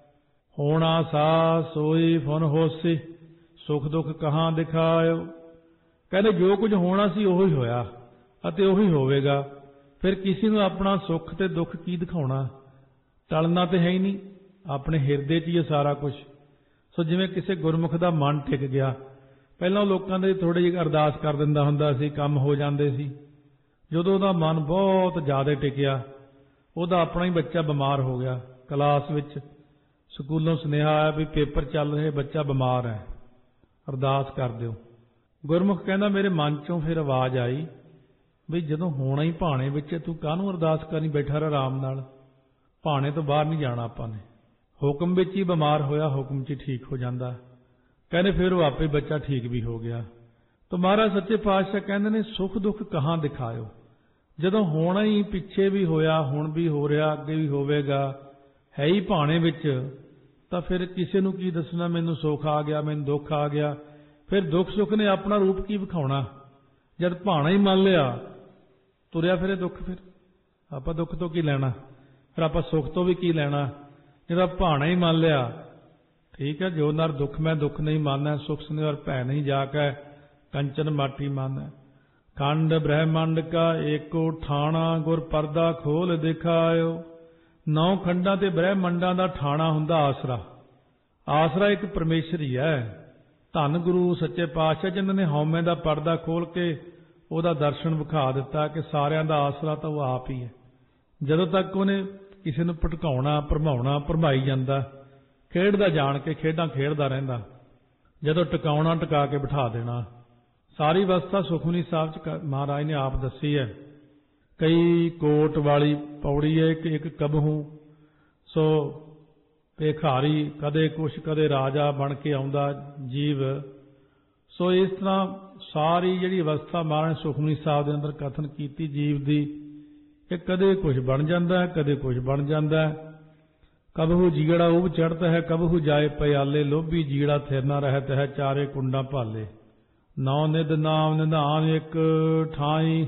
ਹੋਣਾ ਸਾ ਸੋਈ ਫੁਨ ਹੋਸੀ ਸੁਖ ਦੁੱਖ ਕਹਾਂ ਦਿਖਾਇਓ। ਕਹਿੰਦੇ ਜੋ ਕੁਝ ਹੋਣਾ ਸੀ ਉਹੀ ਹੋਇਆ ਅਤੇ ਉਹੀ ਹੋਵੇਗਾ। ਫਿਰ ਕਿਸੇ ਨੂੰ ਆਪਣਾ ਸੁੱਖ ਤੇ ਦੁੱਖ ਕੀ ਦਿਖਾਉਣਾ? ਟਲਣਾ ਤੇ ਹੈ ਹੀ ਨਹੀਂ, ਆਪਣੇ ਹਿਰਦੇ 'ਚ ਹੀ ਹੈ ਸਾਰਾ ਕੁਝ। ਸੋ ਜਿਵੇਂ ਕਿਸੇ ਗੁਰਮੁਖ ਦਾ ਮਨ ਟਿਕ ਗਿਆ। ਪਹਿਲਾਂ ਲੋਕਾਂ ਦੇ ਥੋੜ੍ਹੀ ਜਿਹੀ ਅਰਦਾਸ ਕਰ ਦਿੰਦਾ ਹੁੰਦਾ ਸੀ, ਕੰਮ ਹੋ ਜਾਂਦੇ ਸੀ। ਜਦੋਂ ਉਹਦਾ ਮਨ ਬਹੁਤ ਜ਼ਿਆਦਾ ਟਿਕਿਆ, ਉਹਦਾ ਆਪਣਾ ਹੀ ਬੱਚਾ ਬਿਮਾਰ ਹੋ ਗਿਆ। ਕਲਾਸ ਵਿੱਚ ਸਕੂਲੋਂ ਸੁਨੇਹਾ ਆਇਆ ਵੀ ਪੇਪਰ ਚੱਲ ਰਹੇ, ਬੱਚਾ ਬਿਮਾਰ ਹੈ, ਅਰਦਾਸ ਕਰ ਦਿਓ। ਗੁਰਮੁਖ ਕਹਿੰਦਾ ਮੇਰੇ ਮਨ 'ਚੋਂ ਫਿਰ ਆਵਾਜ਼ ਆਈ ਵੀ ਜਦੋਂ ਹੋਣਾ ਹੀ ਭਾਣੇ ਵਿੱਚ ਤੂੰ ਕਾਹਨੂੰ ਅਰਦਾਸ ਕਰਨੀ, ਬੈਠਾ ਰਹਿ ਆਰਾਮ ਨਾਲ। ਭਾਣੇ ਤੋਂ ਬਾਹਰ ਨਹੀਂ ਜਾਣਾ ਆਪਾਂ ਨੇ। ਹੁਕਮ ਵਿੱਚ ਹੀ ਬਿਮਾਰ ਹੋਇਆ, ਹੁਕਮ 'ਚ ਹੀ ਠੀਕ ਹੋ ਜਾਂਦਾ। ਕਹਿੰਦੇ ਫਿਰ ਉਹ ਆਪੇ ਬੱਚਾ ਠੀਕ ਵੀ ਹੋ ਗਿਆ। ਤਾਂ ਮਹਾਰਾਜ ਸੱਚੇ ਪਾਤਸ਼ਾਹ ਕਹਿੰਦੇ ਨੇ ਸੁੱਖ ਦੁੱਖ ਕਹਾਂ ਦਿਖਾਇਓ। ਜਦੋਂ ਹੋਣਾ ਹੀ ਪਿੱਛੇ ਵੀ ਹੋਇਆ, ਹੁਣ ਵੀ ਹੋ ਰਿਹਾ, ਅੱਗੇ ਵੀ ਹੋਵੇਗਾ, ਹੈ ਹੀ ਭਾਣੇ ਵਿੱਚ, ਤਾਂ ਫਿਰ ਕਿਸੇ ਨੂੰ ਕੀ ਦੱਸਣਾ ਮੈਨੂੰ ਸੁੱਖ ਆ ਗਿਆ, ਮੈਨੂੰ ਦੁੱਖ ਆ ਗਿਆ। ਫਿਰ ਦੁੱਖ ਸੁੱਖ ਨੇ ਆਪਣਾ ਰੂਪ ਕੀ ਵਿਖਾਉਣਾ? ਜਦ ਭਾਣਾ ਹੀ ਮੰਨ ਲਿਆ, ਤੁਰਿਆ ਫਿਰੇ ਦੁੱਖ। ਫਿਰ ਆਪਾਂ ਦੁੱਖ ਤੋਂ ਕੀ ਲੈਣਾ? ਫਿਰ ਆਪਾਂ ਸੁੱਖ ਤੋਂ ਵੀ ਕੀ ਲੈਣਾ? ਜਦੋਂ ਭਾਣਾ ਹੀ ਮੰਨ ਲਿਆ, ਠੀਕ ਹੈ। ਜੋ ਨਰ ਦੁੱਖ ਮੈਂ ਦੁੱਖ ਨਹੀਂ ਮਾਨੈ, ਸੁਖ ਸੁਨਿਆਰ ਭੈ ਨਹੀਂ ਜਾਕੈ, ਕੰਚਨ ਮਾਟੀ ਮਾਨੈ। ਖੰਡ ਬ੍ਰਹਿਮੰਡ ਕਾ ਏਕੋ ਠਾਣਾ, ਗੁਰ ਪਰਦਾ ਖੋਲ ਦਿਖਾਇਓ। 9 ਖੰਡਾਂ ਤੇ ਬ੍ਰਹਿਮੰਡਾਂ ਦਾ ਠਾਣਾ ਹੁੰਦਾ ਆਸਰਾ। ਆਸਰਾ ਇੱਕ ਪਰਮੇਸ਼ਰ ਹੀ ਹੈ। ਧੰਨ ਗੁਰੂ ਸੱਚੇ ਪਾਤਸ਼ਾਹ ਜਿਨ੍ਹਾਂ ਨੇ ਹਉਮੈ ਦਾ ਪਰਦਾ ਖੋਲ੍ਹ ਕੇ ਉਹਦਾ ਦਰਸ਼ਨ ਵਿਖਾ ਦਿੱਤਾ ਕਿ ਸਾਰਿਆਂ ਦਾ ਆਸਰਾ ਤਾਂ ਉਹ ਆਪ ਹੀ ਹੈ। ਜਦੋਂ ਤੱਕ ਉਹਨੇ ਕਿਸੇ ਨੂੰ ਭਟਕਾਉਣਾ, ਭਰਮਾਉਣਾ, ਭਰਮਾਈ ਜਾਂਦਾ, ਖੇਡਦਾ ਜਾਣ ਕੇ ਖੇਡਾਂ ਖੇਡਦਾ ਰਹਿੰਦਾ। ਜਦੋਂ ਟਿਕਾਉਣਾ ਟਿਕਾ ਕੇ ਬਿਠਾ ਦੇਣਾ। ਸਾਰੀ ਅਵਸਥਾ ਸੁਖਮਨੀ ਸਾਹਿਬ 'ਚ ਮਹਾਰਾਜ ਨੇ ਆਪ ਦੱਸੀ ਹੈ। ਕਈ ਕੋਟ ਵਾਲੀ ਪੌੜੀ ਹੈ ਕਿ ਇੱਕ ਕਬਹੂ ਸੋ ਭੇਖਾਰੀ, ਕਦੇ ਕੁਛ ਕਦੇ ਰਾਜਾ ਬਣ ਕੇ ਆਉਂਦਾ ਜੀਵ। ਸੋ ਇਸ ਤਰ੍ਹਾਂ ਸਾਰੀ ਜਿਹੜੀ ਅਵਸਥਾ ਮਹਾਰਾਜ ਨੇ ਸੁਖਮਨੀ ਸਾਹਿਬ ਦੇ ਅੰਦਰ ਕਥਨ ਕੀਤੀ ਜੀਵ ਦੀ, ਕਿ ਕਦੇ ਕੁਛ ਬਣ ਜਾਂਦਾ ਹੈ, ਕਦੇ ਕੁਛ ਬਣ ਜਾਂਦਾ ਹੈ। ਕਬਹੂ ਜੀੜਾ ਉਬ ਚੜ੍ਹਤ ਹੈ, ਕਬਹੂ ਜਾਏ ਪਿਆਲੇ, ਲੋਭੀ ਜੀੜਾ ਥਿਰ ਨਾ ਰਹਿਤ ਹੈ, ਚਾਰੇ ਕੁੰਡਾਂ ਭਾਲੇ। ਨੌ ਨਿਧ ਨਾਮ ਨਿਧਾਨ ਇੱਕ ਠਾਈ,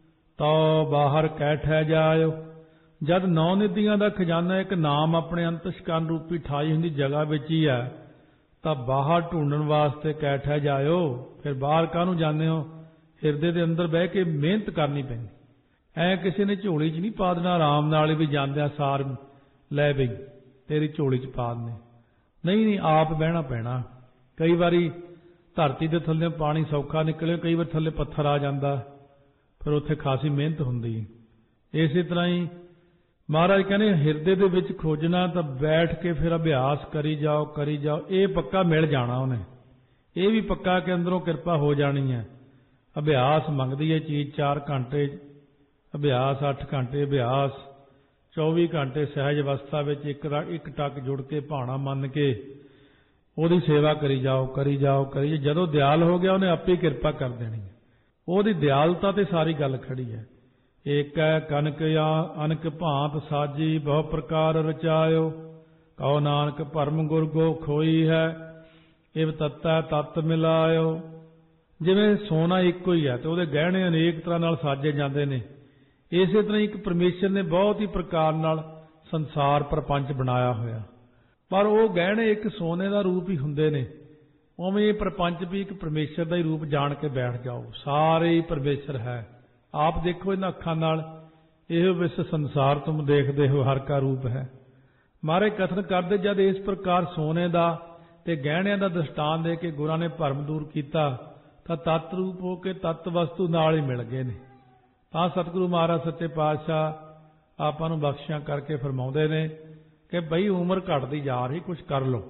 ਤੋ ਬਾਹਰ ਕੈਠੈ ਜਾਇਓ। ਜਦ 9 ਨਿਧੀਆਂ ਦਾ ਖਜ਼ਾਨਾ ਇੱਕ ਨਾਮ ਆਪਣੇ ਅੰਤਸ਼ਕਨ ਰੂਪੀ ਠਾਈ ਹੁੰਦੀ ਜਗ੍ਹਾ ਵਿੱਚ ਹੀ ਹੈ, ਤਾਂ ਬਾਹਰ ਢੂੰਡਣ ਵਾਸਤੇ ਕੈਠੈ ਜਾਇਓ। ਫਿਰ ਬਾਹਰ ਕਾਹਨੂੰ ਜਾਂਦੇ ਹੋ? ਹਿਰਦੇ ਦੇ ਅੰਦਰ ਬਹਿ ਕੇ ਮਿਹਨਤ ਕਰਨੀ ਪੈਂਦੀ। ਐ ਕਿਸੇ ਨੇ ਝੋਲੀ 'ਚ ਨਹੀਂ ਪਾ ਦੇਣਾ ਆਰਾਮ ਨਾਲ ਵੀ ਜਾਂਦਿਆਂ ਸਾਰ ਲੈ ਬਈ ਤੇਰੀ ਝੋਲੀ 'ਚ ਪਾ ਦਨੇ। ਨਹੀਂ, ਆਪ ਬਹਿਣਾ ਪੈਣਾ। ਕਈ ਵਾਰੀ ਧਰਤੀ ਦੇ ਥੱਲੇ ਪਾਣੀ ਸੌਖਾ ਨਿਕਲੇ, ਕਈ ਵਾਰ ਥੱਲੇ ਪੱਥਰ ਆ ਜਾਂਦਾ, ਫਿਰ ਉੱਥੇ ਖਾਸੀ ਮਿਹਨਤ ਹੁੰਦੀ ਹੈ। ਇਸੇ ਤਰ੍ਹਾਂ ਹੀ ਮਹਾਰਾਜ ਕਹਿੰਦੇ ਹਿਰਦੇ ਦੇ ਵਿੱਚ ਖੋਜਣਾ, ਤਾਂ ਬੈਠ ਕੇ ਫਿਰ ਅਭਿਆਸ ਕਰੀ ਜਾਓ ਕਰੀ ਜਾਓ। ਇਹ ਪੱਕਾ ਮਿਲ ਜਾਣਾ ਉਹਨੇ। ਇਹ ਵੀ ਪੱਕਾ ਕਿ ਅੰਦਰੋਂ ਕਿਰਪਾ ਹੋ ਜਾਣੀ ਹੈ। ਅਭਿਆਸ ਮੰਗਦੀ ਹੈ ਚੀਜ਼। 4 ਘੰਟੇ ਅਭਿਆਸ, 8 ਘੰਟੇ ਅਭਿਆਸ, 24 ਘੰਟੇ ਸਹਿਜ ਅਵਸਥਾ ਵਿੱਚ ਇੱਕ ਟੱਕ ਜੁੜ ਕੇ ਭਾਣਾ ਮੰਨ ਕੇ ਉਹਦੀ ਸੇਵਾ ਕਰੀ ਜਾਓ ਕਰੀ ਜਾਓ ਕਰੀ ਜਾਓ। ਜਦੋਂ ਦਿਆਲ ਹੋ ਗਿਆ ਉਹਨੇ ਆਪੇ ਕਿਰਪਾ ਕਰ ਦੇਣੀ ਹੈ। ਉਹਦੀ ਦਿਆਲਤਾ ਤੇ ਸਾਰੀ ਗੱਲ ਖੜੀ ਹੈ। ਏਕੈ ਕਨਕ ਅਨਕ ਭਾਂਤ ਸਾਜੀ, ਬਹੁ ਪ੍ਰਕਾਰ ਰਚਾਇਓ, ਕਹੋ ਨਾਨਕ ਭਰਮ ਗੁਰ ਗੋ ਖੋਈ ਹੈ, ਇਵ ਤਤੈ ਤਤ ਮਿਲਾਇਓ। ਜਿਵੇਂ ਸੋਨਾ ਇੱਕੋ ਹੀ ਹੈ ਤੇ ਉਹਦੇ ਗਹਿਣੇ ਅਨੇਕ ਤਰ੍ਹਾਂ ਨਾਲ ਸਾਜੇ ਜਾਂਦੇ ਨੇ, ਇਸੇ ਤਰ੍ਹਾਂ ਇੱਕ ਪਰਮੇਸ਼ਰ ਨੇ ਬਹੁਤ ਹੀ ਪ੍ਰਕਾਰ ਨਾਲ ਸੰਸਾਰ ਪ੍ਰਪੰਚ ਬਣਾਇਆ ਹੋਇਆ, ਪਰ ਉਹ ਗਹਿਣੇ ਇੱਕ ਸੋਨੇ ਦਾ ਰੂਪ ਹੀ ਹੁੰਦੇ ਨੇ। ਉਵੇਂ ਇਹ ਪ੍ਰਪੰਚ ਵੀ ਇੱਕ ਪਰਮੇਸ਼ਰ ਦਾ ਹੀ ਰੂਪ ਜਾਣ ਕੇ ਬੈਠ ਜਾਓ। ਸਾਰੇ ਹੀ ਪਰਮੇਸ਼ਰ ਹੈ। ਆਪ ਦੇਖੋ ਇਹਨਾਂ ਅੱਖਾਂ ਨਾਲ, ਇਹ ਵਿਸ ਸੰਸਾਰ ਤੁਮ ਦੇਖਦੇ ਹੋ ਹਰ ਕਾ ਰੂਪ ਹੈ। ਮਹਾਰਾਜ ਕਥਨ ਕਰਦੇ ਜਦ ਇਸ ਪ੍ਰਕਾਰ ਸੋਨੇ ਦਾ ਤੇ ਗਹਿਣਿਆਂ ਦਾ ਦ੍ਰਿਸ਼ਟਾਂਤ ਦੇ ਕੇ ਗੁਰਾਂ ਨੇ ਭਰਮ ਦੂਰ ਕੀਤਾ, ਤਾਂ ਤਤ ਰੂਪ ਹੋ ਕੇ ਤਤ ਵਸਤੂ ਨਾਲ ਹੀ ਮਿਲ ਗਏ ਨੇ। ਤਾਂ ਸਤਿਗੁਰੂ ਮਹਾਰਾਜ ਸੱਚੇ ਪਾਤਸ਼ਾਹ ਆਪਾਂ ਨੂੰ ਬਖਸ਼ਿਸ਼ਾਂ ਕਰਕੇ ਫਰਮਾਉਂਦੇ ਨੇ ਕਿ ਬਈ ਉਮਰ ਘਟਦੀ ਜਾ ਰਹੀ, ਕੁਛ ਕਰ ਲਓ।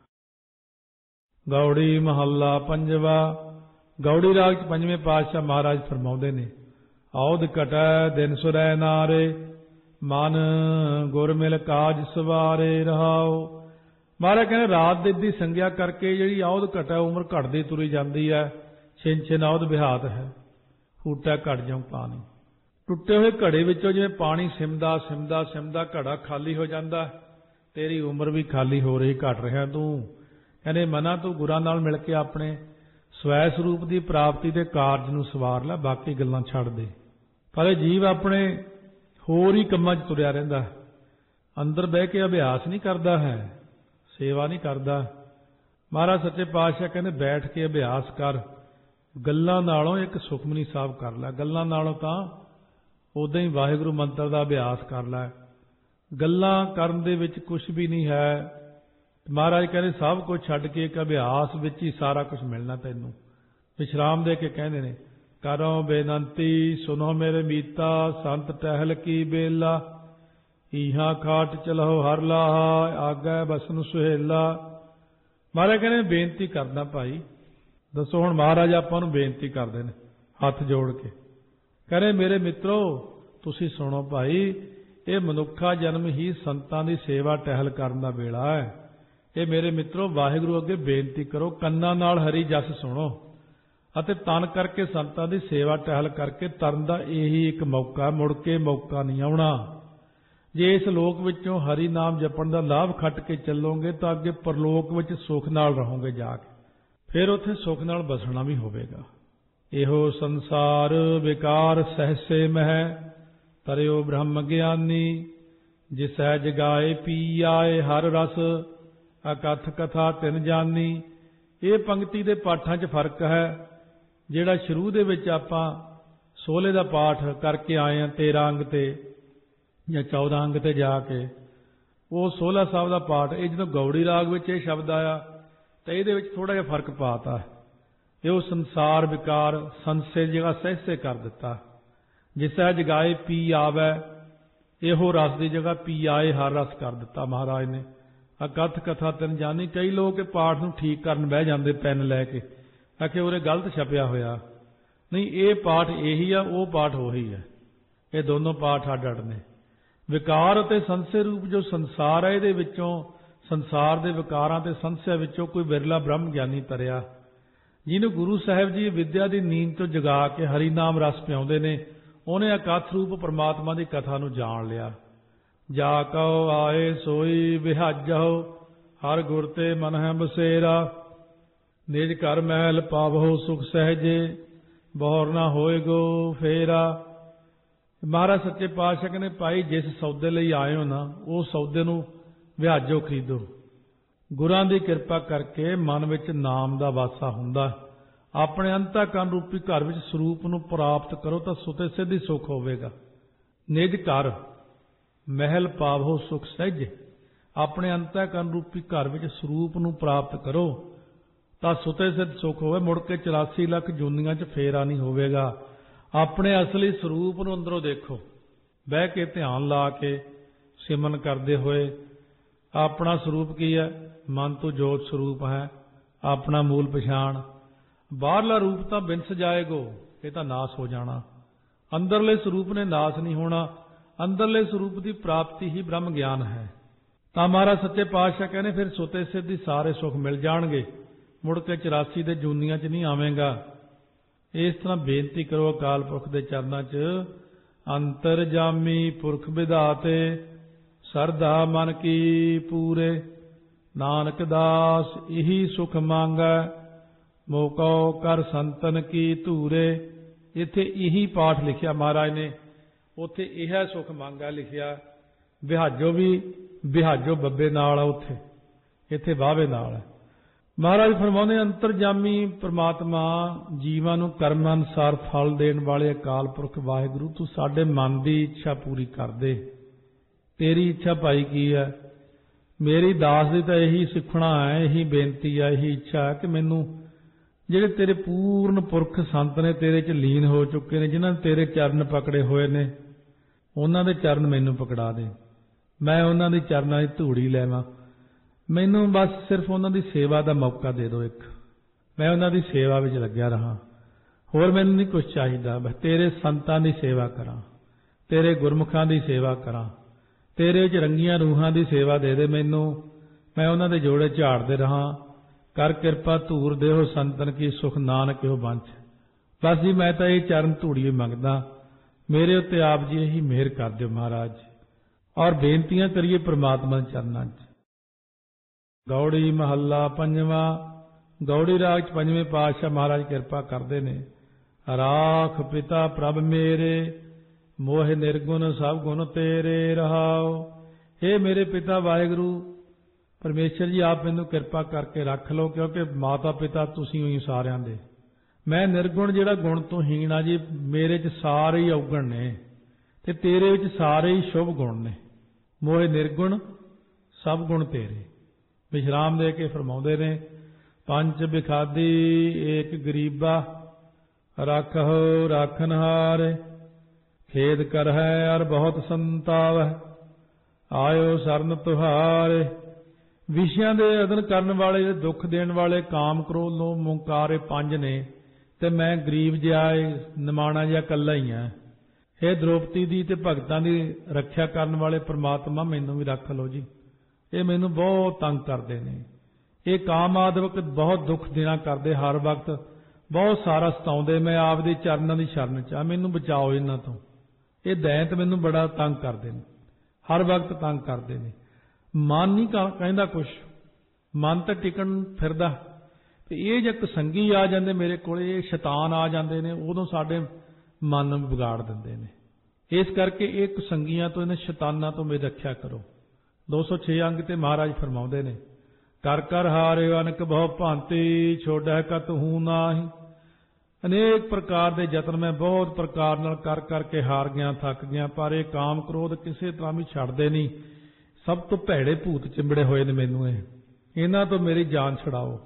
ਗੌੜੀ ਮਹੱਲਾ ਪੰਜਵਾ। ਗੌੜੀ ਰਾਗ 'ਚ 5ਵੇਂ ਪਾਤਸ਼ਾਹ ਮਹਾਰਾਜ ਫਰਮਾਉਂਦੇ ਨੇ, ਔਧ ਘਟੈ ਦਿਨ ਸੁਰੈ ਨਾਰੇ, ਮਨ ਗੁਰ ਮਿਲ ਕਾਜ ਸਵਾਰੇ ਰਹਾਓ। ਮਹਾਰਾਜ ਕਹਿੰਦੇ ਰਾਤ ਦਿਨ ਦੀ ਸੰਗਿਆ ਕਰਕੇ ਜਿਹੜੀ ਔਧ ਘਟੈ, ਉਮਰ ਘਟਦੀ ਤੁਰੀ ਜਾਂਦੀ ਹੈ। ਛਿਨ ਛਿਨ ਔਧ ਵਿਹਾਤ ਹੈ, ਫੂਟੈ ਘਟ ਜਾਉ ਪਾਣੀ। ਟੁੱਟੇ ਹੋਏ ਘੜੇ ਵਿੱਚੋਂ ਜਿਵੇਂ ਪਾਣੀ ਸਿਮਦਾ ਸਿਮਦਾ ਸਿਮਦਾ ਘੜਾ ਖਾਲੀ ਹੋ ਜਾਂਦਾ, ਤੇਰੀ ਉਮਰ ਵੀ ਖਾਲੀ ਹੋ ਰਹੀ, ਘਟ ਰਿਹਾ ਤੂੰ। ਕਹਿੰਦੇ ਮਨਾ ਤੂੰ ਗੁਰਾਂ ਨਾਲ ਮਿਲ ਕੇ ਆਪਣੇ ਸਵੈ ਸਰੂਪ ਦੀ ਪ੍ਰਾਪਤੀ ਦੇ ਕਾਰਜ ਨੂੰ ਸਵਾਰ ਲੈ, ਬਾਕੀ ਗੱਲਾਂ ਛੱਡ ਦੇ। ਪਰ ਇਹ ਜੀਵ ਆਪਣੇ ਹੋਰ ਹੀ ਕੰਮਾਂ 'ਚ ਤੁਰਿਆ ਰਹਿੰਦਾ, ਅੰਦਰ ਬਹਿ ਕੇ ਅਭਿਆਸ ਨਹੀਂ ਕਰਦਾ ਹੈ, ਸੇਵਾ ਨਹੀਂ ਕਰਦਾ। ਮਹਾਰਾਜ ਸੱਚੇ ਪਾਤਸ਼ਾਹ ਕਹਿੰਦੇ ਬੈਠ ਕੇ ਅਭਿਆਸ ਕਰ। ਗੱਲਾਂ ਨਾਲੋਂ ਇੱਕ ਸੁਖਮਨੀ ਸਾਹਿਬ ਕਰ ਲੈ, ਗੱਲਾਂ ਨਾਲੋਂ ਤਾਂ ਉਦਾਂ ਹੀ ਵਾਹਿਗੁਰੂ ਮੰਤਰ ਦਾ ਅਭਿਆਸ ਕਰ ਲੈ। ਗੱਲਾਂ ਕਰਨ ਦੇ ਵਿੱਚ ਕੁਝ ਵੀ ਨਹੀਂ ਹੈ। ਮਹਾਰਾਜ ਕਹਿੰਦੇ ਸਭ ਕੁਝ ਛੱਡ ਕੇ ਇੱਕ ਅਭਿਆਸ ਵਿੱਚ ਹੀ ਸਾਰਾ ਕੁਝ ਮਿਲਣਾ ਤੈਨੂੰ। ਵਿਸ਼ਰਾਮ ਦੇ ਕੇ ਕਹਿੰਦੇ ਨੇ, ਕਰੋ ਬੇਨੰਤੀ ਸੁਨੋ ਮੇਰੇ ਮੀਤਾ, ਸੰਤ ਟਹਿਲ ਕੀ ਬੇਲਾ, ਈਹਾ ਖਾਟ ਚਲੋ ਹਰ ਲਾਹਾ, ਆਗੈ ਬਸਨ ਸੁਹੇਲਾ। ਮਹਾਰਾਜ ਕਹਿੰਦੇ ਬੇਨਤੀ ਕਰਦਾ ਭਾਈ। ਦੱਸੋ ਹੁਣ ਮਹਾਰਾਜ ਆਪਾਂ ਨੂੰ ਬੇਨਤੀ ਕਰਦੇ ਨੇ ਹੱਥ ਜੋੜ ਕੇ, ਕਹਿੰਦੇ ਮੇਰੇ ਮਿੱਤਰੋ ਤੁਸੀਂ ਸੁਣੋ ਭਾਈ, ਇਹ ਮਨੁੱਖਾ ਜਨਮ ਹੀ ਸੰਤਾਂ ਦੀ ਸੇਵਾ ਟਹਿਲ ਕਰਨ ਦਾ ਵੇਲਾ ਹੈ। ਇਹ ਮੇਰੇ ਮਿੱਤਰੋ ਵਾਹਿਗੁਰੂ ਅੱਗੇ ਬੇਨਤੀ ਕਰੋ, ਕੰਨਾਂ ਨਾਲ ਹਰੀ ਜਸ ਸੁਣੋ ਅਤੇ ਤਨ ਕਰਕੇ ਸੰਤਾਂ ਦੀ ਸੇਵਾ ਟਹਿਲ ਕਰਕੇ ਤਰਨ ਦਾ ਇਹੀ ਇੱਕ ਮੌਕਾ, ਮੁੜ ਕੇ ਮੌਕਾ ਨਹੀਂ ਆਉਣਾ। ਜੇ ਇਸ ਲੋਕ ਵਿੱਚੋਂ ਹਰੀ ਨਾਮ ਜਪਣ ਦਾ ਲਾਭ ਖੱਟ ਕੇ ਚੱਲੋਗੇ ਤਾਂ ਅੱਗੇ ਪਰਲੋਕ ਵਿੱਚ ਸੁੱਖ ਨਾਲ ਰਹੋਗੇ ਜਾ ਕੇ, ਫਿਰ ਉੱਥੇ ਸੁੱਖ ਨਾਲ ਬਸਣਾ ਵੀ ਹੋਵੇਗਾ। ਇਹੋ ਸੰਸਾਰ ਵਿਕਾਰ ਸਹਸੇ ਮਹਿ, ਤਰਿਓ ਬ੍ਰਹਮ ਗਿਆਨੀ, ਜਿਸੈ ਜਗਾਏ ਪੀ ਆਏ ਹਰ ਰਸ, ਅਕਥ ਕਥਾ ਤਿਨ ਜਾਨੀ। ਇਹ ਪੰਕਤੀ ਦੇ ਪਾਠਾਂ 'ਚ ਫਰਕ ਹੈ। ਜਿਹੜਾ ਸ਼ੁਰੂ ਦੇ ਵਿੱਚ ਆਪਾਂ 16 ਦਾ ਪਾਠ ਕਰਕੇ ਆਏ ਹਾਂ 13 ਅੰਗ ਤੇ, ਜਾਂ 14 ਅੰਗ ਤੇ ਜਾ ਕੇ ਉਹ 16 ਸਾਹਿਬ ਦਾ ਪਾਠ। ਇਹ ਜਦੋਂ ਗੌੜੀ ਰਾਗ ਵਿੱਚ ਇਹ ਸ਼ਬਦ ਆਇਆ ਤਾਂ ਇਹਦੇ ਵਿੱਚ ਥੋੜ੍ਹਾ ਜਿਹਾ ਫਰਕ ਪਾਤਾ। ਇਹ ਉਹ ਸੰਸਾਰ ਵਿਕਾਰ ਸੰਸੇ ਦੀ ਜਗ੍ਹਾ ਸਹਿਸੇ ਕਰ ਦਿੱਤਾ। ਜਿਸੈ ਜਗਾਏ ਪੀ ਆਵੈ, ਇਹੋ ਰਸ ਦੀ ਜਗ੍ਹਾ ਪੀ ਆਏ ਹਰ ਰਸ ਕਰ ਦਿੱਤਾ ਮਹਾਰਾਜ ਨੇ। ਅਕਥ ਕਥਾ ਤਿੰਨ ਜਾਨੀ। ਕਈ ਲੋਕ ਇਹ ਪਾਠ ਨੂੰ ਠੀਕ ਕਰਨ ਬਹਿ ਜਾਂਦੇ ਪੈਨ ਲੈ ਕੇ, ਆਖੇ ਉਹਦੇ ਗਲਤ ਛਪਿਆ ਹੋਇਆ। ਨਹੀਂ, ਇਹ ਪਾਠ ਇਹੀ ਆ, ਉਹ ਪਾਠ ਉਹੀ ਹੈ। ਇਹ ਦੋਨੋਂ ਪਾਠ ਅੱਡ ਅੱਡ ਨੇ। ਵਿਕਾਰ ਅਤੇ ਸੰਸੇ ਰੂਪ ਜੋ ਸੰਸਾਰ ਹੈ, ਇਹਦੇ ਵਿੱਚੋਂ ਸੰਸਾਰ ਦੇ ਵਿਕਾਰਾਂ ਤੇ ਸੰਸਿਆ ਵਿੱਚੋਂ ਕੋਈ ਬਿਰਲਾ ਬ੍ਰਹਮ ਗਿਆਨੀ ਤਰਿਆ, ਜਿਹਨੂੰ ਗੁਰੂ ਸਾਹਿਬ ਜੀ ਵਿਦਿਆ ਦੀ ਨੀਂਦ ਤੋਂ ਜਗਾ ਕੇ ਹਰੀ ਨਾਮ ਰਸ ਪਿਆਉਂਦੇ ਨੇ। ਉਹਨੇ ਅਕਥ ਰੂਪ ਪਰਮਾਤਮਾ ਦੀ ਕਥਾ ਨੂੰ ਜਾਣ ਲਿਆ। ਜਾ ਕਉ ਆਏ ਸੋਈ ਵਿਹਾਜਹੁ, ਹਰ ਗੁਰ ਤੇ ਮਨ ਹੈ ਬਸੇਰਾ। ਨਿਜ ਘਰ ਮਹਿਲ ਪਾਵਹੁ ਸੁਖ ਸਹਿਜੇ, ਬਹੁਰ ਨਾ ਹੋਏਗੋ ਫੇਰਾ। ਮਹਾਰਾਜ ਸੱਚੇ ਪਾਤਸ਼ਾਹ ਕਹਿੰਦੇ, ਭਾਈ ਜਿਸ ਸੌਦੇ ਲਈ ਆਏ ਹੋ ਨਾ, ਉਹ ਸੌਦੇ ਨੂੰ ਵਿਹਾਜੋ, ਖਰੀਦੋ। ਗੁਰਾਂ ਦੀ ਕਿਰਪਾ ਕਰਕੇ ਮਨ ਵਿੱਚ ਨਾਮ ਦਾ ਵਾਸਾ ਹੁੰਦਾ। ਆਪਣੇ ਅੰਤःਕਰਨ ਰੂਪੀ ਘਰ ਵਿੱਚ ਸਰੂਪ ਨੂੰ ਪ੍ਰਾਪਤ ਕਰੋ ਤਾਂ ਸੁਤੇ ਸਿੱਧੀ ਸੁਖ ਹੋਵੇਗਾ। ਨਿਜ ਘਰ ਮਹਿਲ ਪਾਵੋ ਸੁਖ ਸਹਿਜੇ। ਆਪਣੇ ਅੰਤःਕਰਨ ਰੂਪੀ ਘਰ ਵਿੱਚ ਸਰੂਪ ਨੂੰ ਪ੍ਰਾਪਤ ਕਰੋ ਤਾਂ ਸੁਤੇ ਸਿੱਧ ਸੁਖ ਹੋਵੇ। ਮੁੜ ਕੇ 84 ਲੱਖ ਜੂਨੀਆਂ 'ਚ ਫੇਰਾ ਨਹੀਂ ਹੋਵੇਗਾ। ਆਪਣੇ ਅਸਲੀ ਸਰੂਪ ਨੂੰ ਅੰਦਰੋਂ ਦੇਖੋ, ਬਹਿ ਕੇ ਧਿਆਨ ਲਾ ਕੇ ਸਿਮਰਨ ਕਰਦੇ ਹੋਏ। ਆਪਣਾ ਸਰੂਪ ਕੀ ਹੈ? ਮਨ ਤੋਂ ਜੋਤ ਸਰੂਪ ਹੈ, ਆਪਣਾ ਮੂਲ ਪਛਾਣ। ਬਾਹਰਲਾ ਰੂਪ ਤਾਂ ਬਿਨਸ ਜਾਏਗੋ, ਇਹ ਤਾਂ ਨਾਸ ਹੋ ਜਾਣਾ। ਅੰਦਰਲੇ ਸਰੂਪ ਨੇ ਨਾਸ ਨਹੀਂ ਹੋਣਾ। ਅੰਦਰਲੇ ਸਰੂਪ ਦੀ ਪ੍ਰਾਪਤੀ ਹੀ ਬ੍ਰਹਮ ਗਿਆਨ ਹੈ। ਤਾਂ ਮਹਾਰਾਜ ਸੱਚੇ ਪਾਤਸ਼ਾਹ ਕਹਿੰਦੇ, ਫਿਰ ਸੁਤੇ ਸਿੱਧੀ ਸਾਰੇ ਸੁੱਖ ਮਿਲ ਜਾਣਗੇ, ਮੁੜ ਕੇ 84 ਦੇ ਜੂਨੀਆਂ 'ਚ ਨਹੀਂ ਆਵੇਂਗਾ। ਇਸ ਤਰ੍ਹਾਂ ਬੇਨਤੀ ਕਰੋ ਅਕਾਲ ਪੁਰਖ ਦੇ ਚਰਨਾਂ 'ਚ। ਅੰਤਰਜਾਮੀ ਪੁਰਖ ਵਿਧਾਤੇ, ਸਰਦਾ ਮਨ ਕੀ ਪੂਰੇ। ਨਾਨਕ ਦਾਸ ਇਹੀ ਸੁਖ ਮੰਗੈ, ਮੋਕਉ ਕਰ ਸੰਤਨ ਕੀ ਧੂਰੇ। ਇੱਥੇ ਇਹੀ ਪਾਠ ਲਿਖਿਆ ਮਹਾਰਾਜ ਨੇ, ਉੱਥੇ ਇਹ ਸੁਖ ਮੰਗੈ ਲਿਖਿਆ। ਵਿਹਾਜੋ ਵੀ ਵਿਹਾਜੋ ਬੱਬੇ ਨਾਲ ਆ, ਉੱਥੇ ਇੱਥੇ ਵਾਹਵੇ ਨਾਲ ਹੈ। ਮਹਾਰਾਜ ਫਰਮਾਉਂਦੇ, ਅੰਤਰਜਾਮੀ ਪ੍ਰਮਾਤਮਾ ਜੀਵਾਂ ਨੂੰ ਕਰਮ ਅਨੁਸਾਰ ਫਲ ਦੇਣ ਵਾਲੇ ਅਕਾਲ ਪੁਰਖ ਵਾਹਿਗੁਰੂ, ਤੂੰ ਸਾਡੇ ਮਨ ਦੀ ਇੱਛਾ ਪੂਰੀ ਕਰ ਦੇ। ਤੇਰੀ ਇੱਛਾ ਭਾਈ ਕੀ ਹੈ? ਮੇਰੀ ਦਾਸ ਦੀ ਤਾਂ ਇਹੀ ਸਿੱਖਣਾ ਹੈ, ਇਹੀ ਬੇਨਤੀ ਹੈ, ਇਹੀ ਇੱਛਾ ਹੈ ਕਿ ਮੈਨੂੰ ਜਿਹੜੇ ਤੇਰੇ ਪੂਰਨ ਪੁਰਖ ਸੰਤ ਨੇ, ਤੇਰੇ 'ਚ ਲੀਨ ਹੋ ਚੁੱਕੇ ਨੇ, ਜਿਨ੍ਹਾਂ ਨੇ ਤੇਰੇ ਚਰਨ ਪਕੜੇ ਹੋਏ ਨੇ, ਉਹਨਾਂ ਦੇ ਚਰਨ ਮੈਨੂੰ ਪਕੜਾ ਦੇ। ਮੈਂ ਉਹਨਾਂ ਦੀ ਚਰਨਾਂ ਦੀ ਧੂੜੀ ਲੈਵਾਂ। ਮੈਨੂੰ ਬਸ ਸਿਰਫ ਉਹਨਾਂ ਦੀ ਸੇਵਾ ਦਾ ਮੌਕਾ ਦੇ ਦਿਓ ਇੱਕ। ਮੈਂ ਉਹਨਾਂ ਦੀ ਸੇਵਾ ਵਿੱਚ ਲੱਗਿਆ ਰਹਾਂ, ਹੋਰ ਮੈਨੂੰ ਨਹੀਂ ਕੁਛ ਚਾਹੀਦਾ। ਬਸ ਤੇਰੇ ਸੰਤਾਂ ਦੀ ਸੇਵਾ ਕਰਾਂ, ਤੇਰੇ ਗੁਰਮੁਖਾਂ ਦੀ ਸੇਵਾ ਕਰਾਂ, ਤੇਰੇ ਵਿੱਚ ਰੰਗੀਆਂ ਰੂਹਾਂ ਦੀ ਸੇਵਾ ਦੇ ਦੇ ਮੈਨੂੰ। ਮੈਂ ਉਹਨਾਂ ਦੇ ਜੋੜੇ ਝਾੜਦੇ ਰਹਾਂ। ਕਰ ਕਿਰਪਾ ਧੂਰ ਦੇਹੋ ਸੰਤਨ ਕੀ, ਸੁਖ ਨਾਨਕ ਇਹੋ ਬੰਚ। ਬਸ ਜੀ ਮੈਂ ਤਾਂ ਇਹ ਚਰਨ ਧੂੜੀ ਮੰਗਦਾ, ਮੇਰੇ ਉੱਤੇ ਆਪ ਜੀ ਇਹੀ ਮਿਹਰ ਕਰ ਦਿਓ ਮਹਾਰਾਜ। ਔਰ ਬੇਨਤੀਆਂ ਕਰੀਏ ਪ੍ਰਮਾਤਮਾ ਦੇ ਚਰਨਾਂ 'ਚ। ਗੌੜੀ ਮਹੱਲਾ ਪੰਜਵਾਂ। ਗੌੜੀ ਰਾਗ 'ਚ ਪੰਜਵੇਂ ਪਾਤਸ਼ਾਹ ਮਹਾਰਾਜ ਕਿਰਪਾ ਕਰਦੇ ਨੇ। ਰਾਖ ਪਿਤਾ ਪ੍ਰਭ ਮੇਰੇ, ਮੋਹ ਨਿਰਗੁਣ ਸਭ ਗੁਣ ਤੇਰੇ ਰਹਾਓ। ਇਹ ਮੇਰੇ ਪਿਤਾ ਵਾਹਿਗੁਰੂ ਪਰਮੇਸ਼ਰ ਜੀ, ਆਪ ਮੈਨੂੰ ਕਿਰਪਾ ਕਰਕੇ ਰੱਖ ਲਓ, ਕਿਉਂਕਿ ਮਾਤਾ ਪਿਤਾ ਤੁਸੀਂ ਹੋਈ ਸਾਰਿਆਂ ਦੇ। ਮੈਂ ਨਿਰਗੁਣ ਜਿਹੜਾ ਗੁਣ ਤੋਂ ਹੀਣ ਆ ਜੀ, ਮੇਰੇ 'ਚ ਸਾਰੇ ਹੀ ਔਗਣ ਨੇ ਤੇ ਤੇਰੇ ਵਿੱਚ ਸਾਰੇ ਹੀ ਸ਼ੁਭ ਗੁਣ ਨੇ। ਮੋਹ ਨਿਰਗੁਣ ਸਭ ਗੁਣ ਤੇਰੇ। ਵਿਸ਼ਰਾਮ ਦੇ ਕੇ ਫਰਮਾਉਂਦੇ ਨੇ, ਪੰਜ ਬਿਖਾਦੀ ਏਕ ਗਰੀਬਾ, ਰੱਖਹੁ ਰਾਖਨਹਾਰ। ਖੇਦ ਕਰ ਹੈ ਅਰ ਬਹੁਤ ਸੰਤਾਵ, ਆਇਓ ਸਰਨ ਤੁਹਾਰੇ। ਵਿਸ਼ਿਆਂ ਦੇ ਅਦਨ ਕਰਨ ਵਾਲੇ, ਦੁੱਖ ਦੇਣ ਵਾਲੇ, ਕਾਮ ਕ੍ਰੋਧ ਲੋਭ ਮੁੰਕਾਰ, ਇਹ ਪੰਜ ਨੇ ਤੇ ਮੈਂ ਗਰੀਬ ਜਿਹਾ ਨਿਮਾਣਾ ਜਿਹਾ ਇਕੱਲਾ ਹੀ ਹਾਂ। ਇਹ ਦ੍ਰੋਪਦੀ ਦੀ ਤੇ ਭਗਤਾਂ ਦੀ ਰੱਖਿਆ ਕਰਨ ਵਾਲੇ ਪ੍ਰਮਾਤਮਾ, ਮੈਨੂੰ ਵੀ ਰੱਖ ਲਓ ਜੀ। ਇਹ ਮੈਨੂੰ ਬਹੁਤ ਤੰਗ ਕਰਦੇ ਨੇ। ਇਹ ਕਾਮ ਆਦਿਕ ਬਹੁਤ ਦੁੱਖ ਦੇਣਾ ਕਰਦੇ, ਹਰ ਵਕਤ ਬਹੁਤ ਸਾਰਾ ਸਤਾਉਂਦੇ। ਮੈਂ ਆਪ ਦੇ ਚਰਨਾਂ ਦੀ ਸ਼ਰਨ 'ਚ ਆ, ਮੈਨੂੰ ਬਚਾਓ ਇਹਨਾਂ ਤੋਂ। ਇਹ ਦੈਂਤ ਮੈਨੂੰ ਬੜਾ ਤੰਗ ਕਰਦੇ ਨੇ, ਹਰ ਵਕਤ ਤੰਗ ਕਰਦੇ ਨੇ। ਮਨ ਨਹੀਂ ਕਹਿੰਦਾ ਕੁਛ, ਮਨ ਤਾਂ ਟਿਕਣ ਫਿਰਦਾ। ਤੇ ਇਹ ਜੇ ਕੁਸੰਗੀ ਆ ਜਾਂਦੇ ਮੇਰੇ ਕੋਲ, ਇਹ ਸ਼ੈਤਾਨ ਆ ਜਾਂਦੇ ਨੇ, ਉਦੋਂ ਸਾਡੇ ਮਨ ਨੂੰ ਵਿਗਾੜ ਦਿੰਦੇ ਨੇ। ਇਸ ਕਰਕੇ ਇਹ ਕੁਸੰਗੀਆਂ ਤੋਂ, ਇਹਨਾਂ ਸ਼ੈਤਾਨਾਂ ਤੋਂ ਮੇਰੀ ਰੱਖਿਆ ਕਰੋ। 206 ਅੰਗ ਤੇ ਮਹਾਰਾਜ ਫਰਮਾਉਂਦੇ ਨੇ, ਕਰ ਕਰ ਹਾਰਿਓ ਅਨਕ ਬਹੁ ਭਾਂਤੀ, ਛੋੜੈ ਕਤ ਹੂੰ ਨਾਹੀ। ਅਨੇਕ ਪ੍ਰਕਾਰ ਦੇ ਯਤਨ ਮੈਂ ਬਹੁਤ ਪ੍ਰਕਾਰ ਨਾਲ ਕਰ ਕਰਕੇ ਹਾਰ ਗਿਆ, ਥੱਕ ਗਿਆ, ਪਰ ਇਹ ਕਾਮ ਕ੍ਰੋਧ ਕਿਸੇ ਤਰ੍ਹਾਂ ਵੀ ਛੱਡਦੇ ਨਹੀਂ। ਸਭ ਤੋਂ ਭੈੜੇ ਭੂਤ ਚਿੰਬੜੇ ਹੋਏ ਨੇ ਮੈਨੂੰ, ਇਹਨਾਂ ਤੋਂ ਮੇਰੀ ਜਾਨ ਛੁਡਾਓ।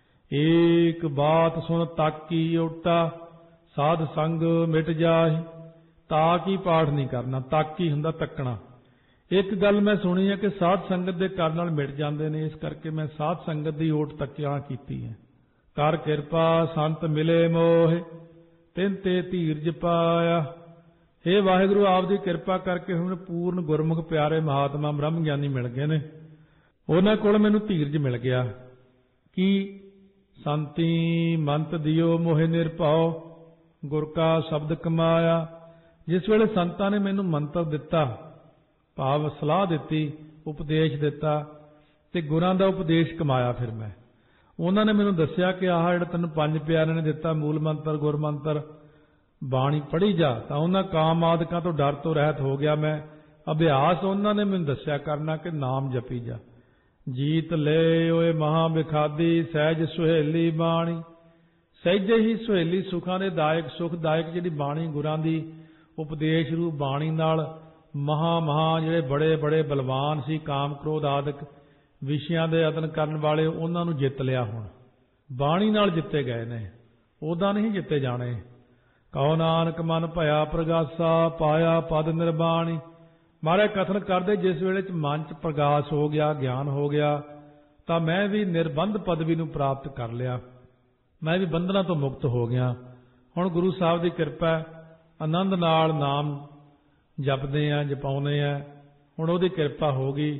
ਏਕ ਬਾਤ ਸੁਣ ਤਾਕੀ ਓਟਾ, ਸਾਧ ਸੰਗ ਮਿਟ ਜਾਏ। ਤਾਕ ਹੀ ਪਾਠ ਨਹੀਂ ਕਰਨਾ, ਤਾਕੀ ਹੁੰਦਾ ਤੱਕਣਾ। ਇੱਕ ਗੱਲ ਮੈਂ ਸੁਣੀ ਹੈ ਕਿ ਸਾਧ ਸੰਗਤ ਦੇ ਕਰਨ ਨਾਲ ਮਿਟ ਜਾਂਦੇ ਨੇ, ਇਸ ਕਰਕੇ ਮੈਂ ਸਾਧ ਸੰਗਤ ਦੀ ਓਟ ਤੱਕਿਆ ਕੀਤੀ ਹੈ। ਕਰ ਕਿਰਪਾ ਸੰਤ ਮਿਲੇ ਮੋਹ, ਤਿੰਨ ਤੇ ਧੀਰਜ ਪਾਇਆ। ਹੇ ਵਾਹਿਗੁਰੂ, ਆਪ ਦੀ ਕਿਰਪਾ ਕਰਕੇ ਹੁਣ ਪੂਰਨ ਗੁਰਮੁਖ ਪਿਆਰੇ ਮਹਾਤਮਾ ਬ੍ਰਹਮ ਗਿਆਨੀ ਮਿਲ ਗਏ ਨੇ, ਉਹਨਾਂ ਕੋਲ ਮੈਨੂੰ ਧੀਰਜ ਮਿਲ ਗਿਆ। ਕੀ ਸੰਤੀ ਮੰਤ ਦਿਓ ਮੋਹਿ ਨਿਰਭਉ, ਗੁਰ ਕਾ ਸ਼ਬਦ ਕਮਾਇਆ। ਜਿਸ ਵੇਲੇ ਸੰਤਾਂ ਨੇ ਮੈਨੂੰ ਮੰਤਰ ਦਿੱਤਾ, ਭਾਵ ਸਲਾਹ ਦਿੱਤੀ, ਉਪਦੇਸ਼ ਦਿੱਤਾ, ਤੇ ਗੁਰਾਂ ਦਾ ਉਪਦੇਸ਼ ਕਮਾਇਆ। ਫਿਰ ਮੈਂ ਉਹਨਾਂ ਨੇ ਮੈਨੂੰ ਦੱਸਿਆ ਕਿ ਆਹ ਜਿਹੜਾ ਤੈਨੂੰ ਪੰਜ ਪਿਆਰਿਆਂ ਨੇ ਦਿੱਤਾ ਮੂਲ ਮੰਤਰ, ਗੁਰ ਮੰਤਰ, ਬਾਣੀ ਪੜ੍ਹੀ ਜਾ, ਤਾਂ ਉਹਨਾਂ ਕਾਮ ਆਦਿਕਾਂ ਤੋਂ ਡਰ ਤੋਂ ਰਹਿਤ ਹੋ ਗਿਆ ਮੈਂ। ਅਭਿਆਸ ਉਹਨਾਂ ਨੇ ਮੈਨੂੰ ਦੱਸਿਆ ਕਰਨਾ ਕਿ ਨਾਮ ਜਪੀ ਜਾ। ਜੀਤ ਲੈ ਓਏ ਮਹਾ ਵਿਖਾਦੀ, ਸਹਿਜ ਸੁਹੇਲੀ ਬਾਣੀ। ਸਹਿਜੇ ਹੀ ਸੁਹੇਲੀ, ਸੁਖਾਂ ਦੇ ਦਾਇਕ, ਸੁਖਦਾਇਕ ਜਿਹੜੀ ਬਾਣੀ ਗੁਰਾਂ ਦੀ ਉਪਦੇਸ਼ ਰੂਪ ਬਾਣੀ ਨਾਲ ਮਹਾ ਜਿਹੜੇ ਬੜੇ ਬੜੇ ਬਲਵਾਨ ਸੀ, ਕਾਮ ਕ੍ਰੋਧ ਆਦਿਕ ਵਿਸ਼ਿਆਂ ਦੇ ਯਤਨ ਕਰਨ ਵਾਲੇ, ਉਹਨਾਂ ਨੂੰ ਜਿੱਤ ਲਿਆ। ਹੁਣ ਬਾਣੀ ਨਾਲ ਜਿੱਤੇ ਗਏ ਨੇ, ਉਹਦਾ ਨਹੀਂ ਜਿੱਤੇ ਜਾਣੇ। ਕਹੋ ਨਾਨਕ ਮਨ ਭਇਆ ਪ੍ਰਗਾਸਾ, ਪਾਇਆ ਪਦ ਨਿਰਬਾਣੀ। ਮਹਾਰਾਜ ਕਥਨ ਕਰਦੇ, ਜਿਸ ਵੇਲੇ ਚ ਮਨ ਚ ਪ੍ਰਗਾਸ ਹੋ ਗਿਆ, ਗਿਆਨ ਹੋ ਗਿਆ, ਤਾਂ ਮੈਂ ਵੀ ਨਿਰਬੰਧ ਪਦਵੀ ਨੂੰ ਪ੍ਰਾਪਤ ਕਰ ਲਿਆ। ਮੈਂ ਵੀ ਬੰਧਨਾਂ ਤੋਂ ਮੁਕਤ ਹੋ ਗਿਆ। ਹੁਣ ਗੁਰੂ ਸਾਹਿਬ ਦੀ ਕਿਰਪਾ, ਆਨੰਦ ਨਾਲ ਨਾਮ ਜਪਦੇ ਆ, ਜਪਾਉਂਦੇ ਆ। ਹੁਣ ਉਹਦੀ ਕਿਰਪਾ ਹੋ ਗਈ।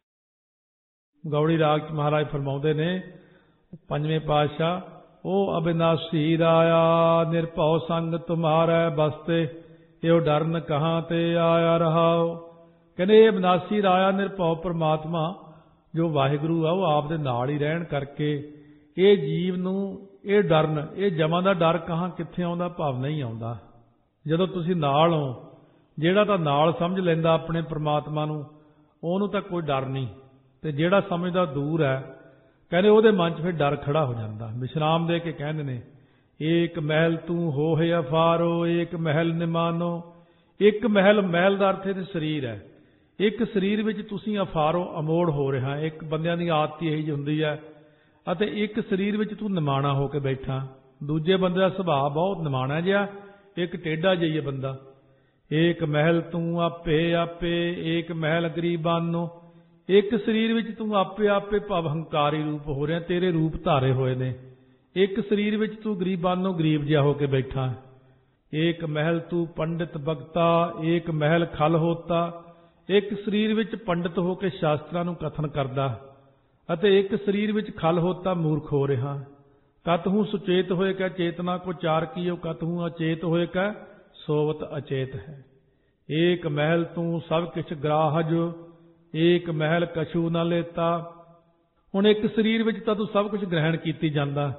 ਗੌੜੀ ਰਾਗ ਚ ਮਹਾਰਾਜ ਫਰਮਾਉਂਦੇ ਨੇ, ਪੰਜਵੇਂ ਪਾਤਸ਼ਾਹ, ਉਹ ਅਬਿਨਾਸ਼ੀ ਰਾਇਆ, ਨਿਰਭਉ ਸੰਗ ਤੁਮਾਰੈ ਬਸਤੇ, ਇਹੋ ਡਰਨ ਕਹਾਂ ਤੇ ਆਇਆ ਰਹਾਓ। ਕਹਿੰਦੇ ਇਹ ਅਬਿਨਾਸ਼ੀ ਰਾਇਆ, ਨਿਰਭਉ ਪਰਮਾਤਮਾ ਜੋ ਵਾਹਿਗੁਰੂ ਆ, ਉਹ ਆਪ ਦੇ ਨਾਲ ਹੀ ਰਹਿਣ ਕਰਕੇ ਇਹ ਜੀਵ ਨੂੰ ਇਹ ਡਰਨ, ਇਹ ਜਮਾਂ ਦਾ ਡਰ ਕਹਾਂ ਕਿੱਥੇ ਆਉਂਦਾ, ਭਾਵ ਨਹੀਂ ਆਉਂਦਾ। ਜਦੋਂ ਤੁਸੀਂ ਨਾਲ ਹੋ, ਜਿਹੜਾ ਤਾਂ ਨਾਲ ਸਮਝ ਲੈਂਦਾ ਆਪਣੇ ਪਰਮਾਤਮਾ ਨੂੰ, ਉਹਨੂੰ ਤਾਂ ਕੋਈ ਡਰ ਨਹੀਂ, ਤੇ ਜਿਹੜਾ ਸਮਝਦਾ ਦੂਰ ਹੈ, ਕਹਿੰਦੇ ਉਹਦੇ ਮਨ 'ਚ ਫਿਰ ਡਰ ਖੜਾ ਹੋ ਜਾਂਦਾ। ਵਿਸ਼ਰਾਮ ਦੇ ਕੇ ਕਹਿੰਦੇ ਨੇ, ਏਕ ਮਹਿਲ ਤੂੰ ਹੋਏ ਅਫਾਰੋ, ਏਕ ਮਹਿਲ ਨਿਮਾਨੋ। ਇੱਕ ਮਹਿਲ, ਮਹਿਲ ਦਾ ਅਰਥ ਇਹ ਸਰੀਰ ਹੈ। ਇੱਕ ਸਰੀਰ ਵਿੱਚ ਤੁਸੀਂ ਅਫਾਰੋ, ਅਮੋੜ ਹੋ ਰਿਹਾ। ਇੱਕ ਬੰਦਿਆਂ ਦੀ ਆਦਤ ਇਹੀ ਜਿਹੀ ਹੁੰਦੀ ਹੈ, ਅਤੇ ਇੱਕ ਸਰੀਰ ਵਿੱਚ ਤੂੰ ਨਿਮਾਣਾ ਹੋ ਕੇ ਬੈਠਾ। ਦੂਜੇ ਬੰਦੇ ਦਾ ਸੁਭਾਅ ਬਹੁਤ ਨਿਮਾਣਾ ਜਿਹਾ, ਇੱਕ ਟੇਢਾ ਜਿਹਾ ਬੰਦਾ। ਏਕ ਮਹਿਲ ਤੂੰ ਆਪੇ ਆਪੇ, ਏਕ ਮਹਿਲ ਗਰੀਬਾਨੋ। ਇੱਕ ਸਰੀਰ ਵਿੱਚ ਤੂੰ ਆਪੇ ਆਪੇ ਭਾਵ ਹੰਕਾਰੀ ਰੂਪ ਹੋ ਰਿਹਾ, ਤੇਰੇ ਰੂਪ ਧਾਰੇ ਹੋਏ ਨੇ। ਇੱਕ ਸਰੀਰ ਵਿੱਚ ਤੂੰ ਗਰੀਬਾਨੋ, ਗਰੀਬ ਜਿਹਾ ਹੋ ਕੇ ਬੈਠਾ। ਏਕ ਮਹਿਲ ਤੂੰ ਪੰਡਿਤ ਬਗਤਾ, ਏਕ ਮਹਿਲ ਖਲ ਹੋਤਾ। ਇੱਕ ਸਰੀਰ ਵਿੱਚ ਪੰਡਿਤ ਹੋ ਕੇ ਸ਼ਾਸਤਰਾਂ ਨੂੰ ਕਥਨ ਕਰਦਾ, ਅਤੇ ਇੱਕ ਸਰੀਰ ਵਿੱਚ ਖਲ ਹੋਤਾ, ਮੂਰਖ ਹੋ ਰਿਹਾ। ਕਤਹੂ ਸੁਚੇਤ ਹੋਏ ਕੈ ਚੇਤਨਾ ਕੋ ਚਾਰ ਕੀਓ, ਕਤਹੂ ਅਚੇਤ ਹੋਏ ਕੈ ਸੋਵਤ ਅਚੇਤ ਹੈ। ਏਕ ਮਹਿਲ ਤੂੰ ਸਭ ਕਿਛ ਗ੍ਰਾਹਜ, ਏਕ ਮਹਿਲ ਕਛੂ ਨਾ ਲੇਤਾ। ਹੁਣ ਇੱਕ ਸਰੀਰ ਵਿੱਚ ਤਾਂ ਤੂੰ ਸਭ ਕੁਝ ਗ੍ਰਹਿਣ ਕੀਤੀ ਜਾਂਦਾ।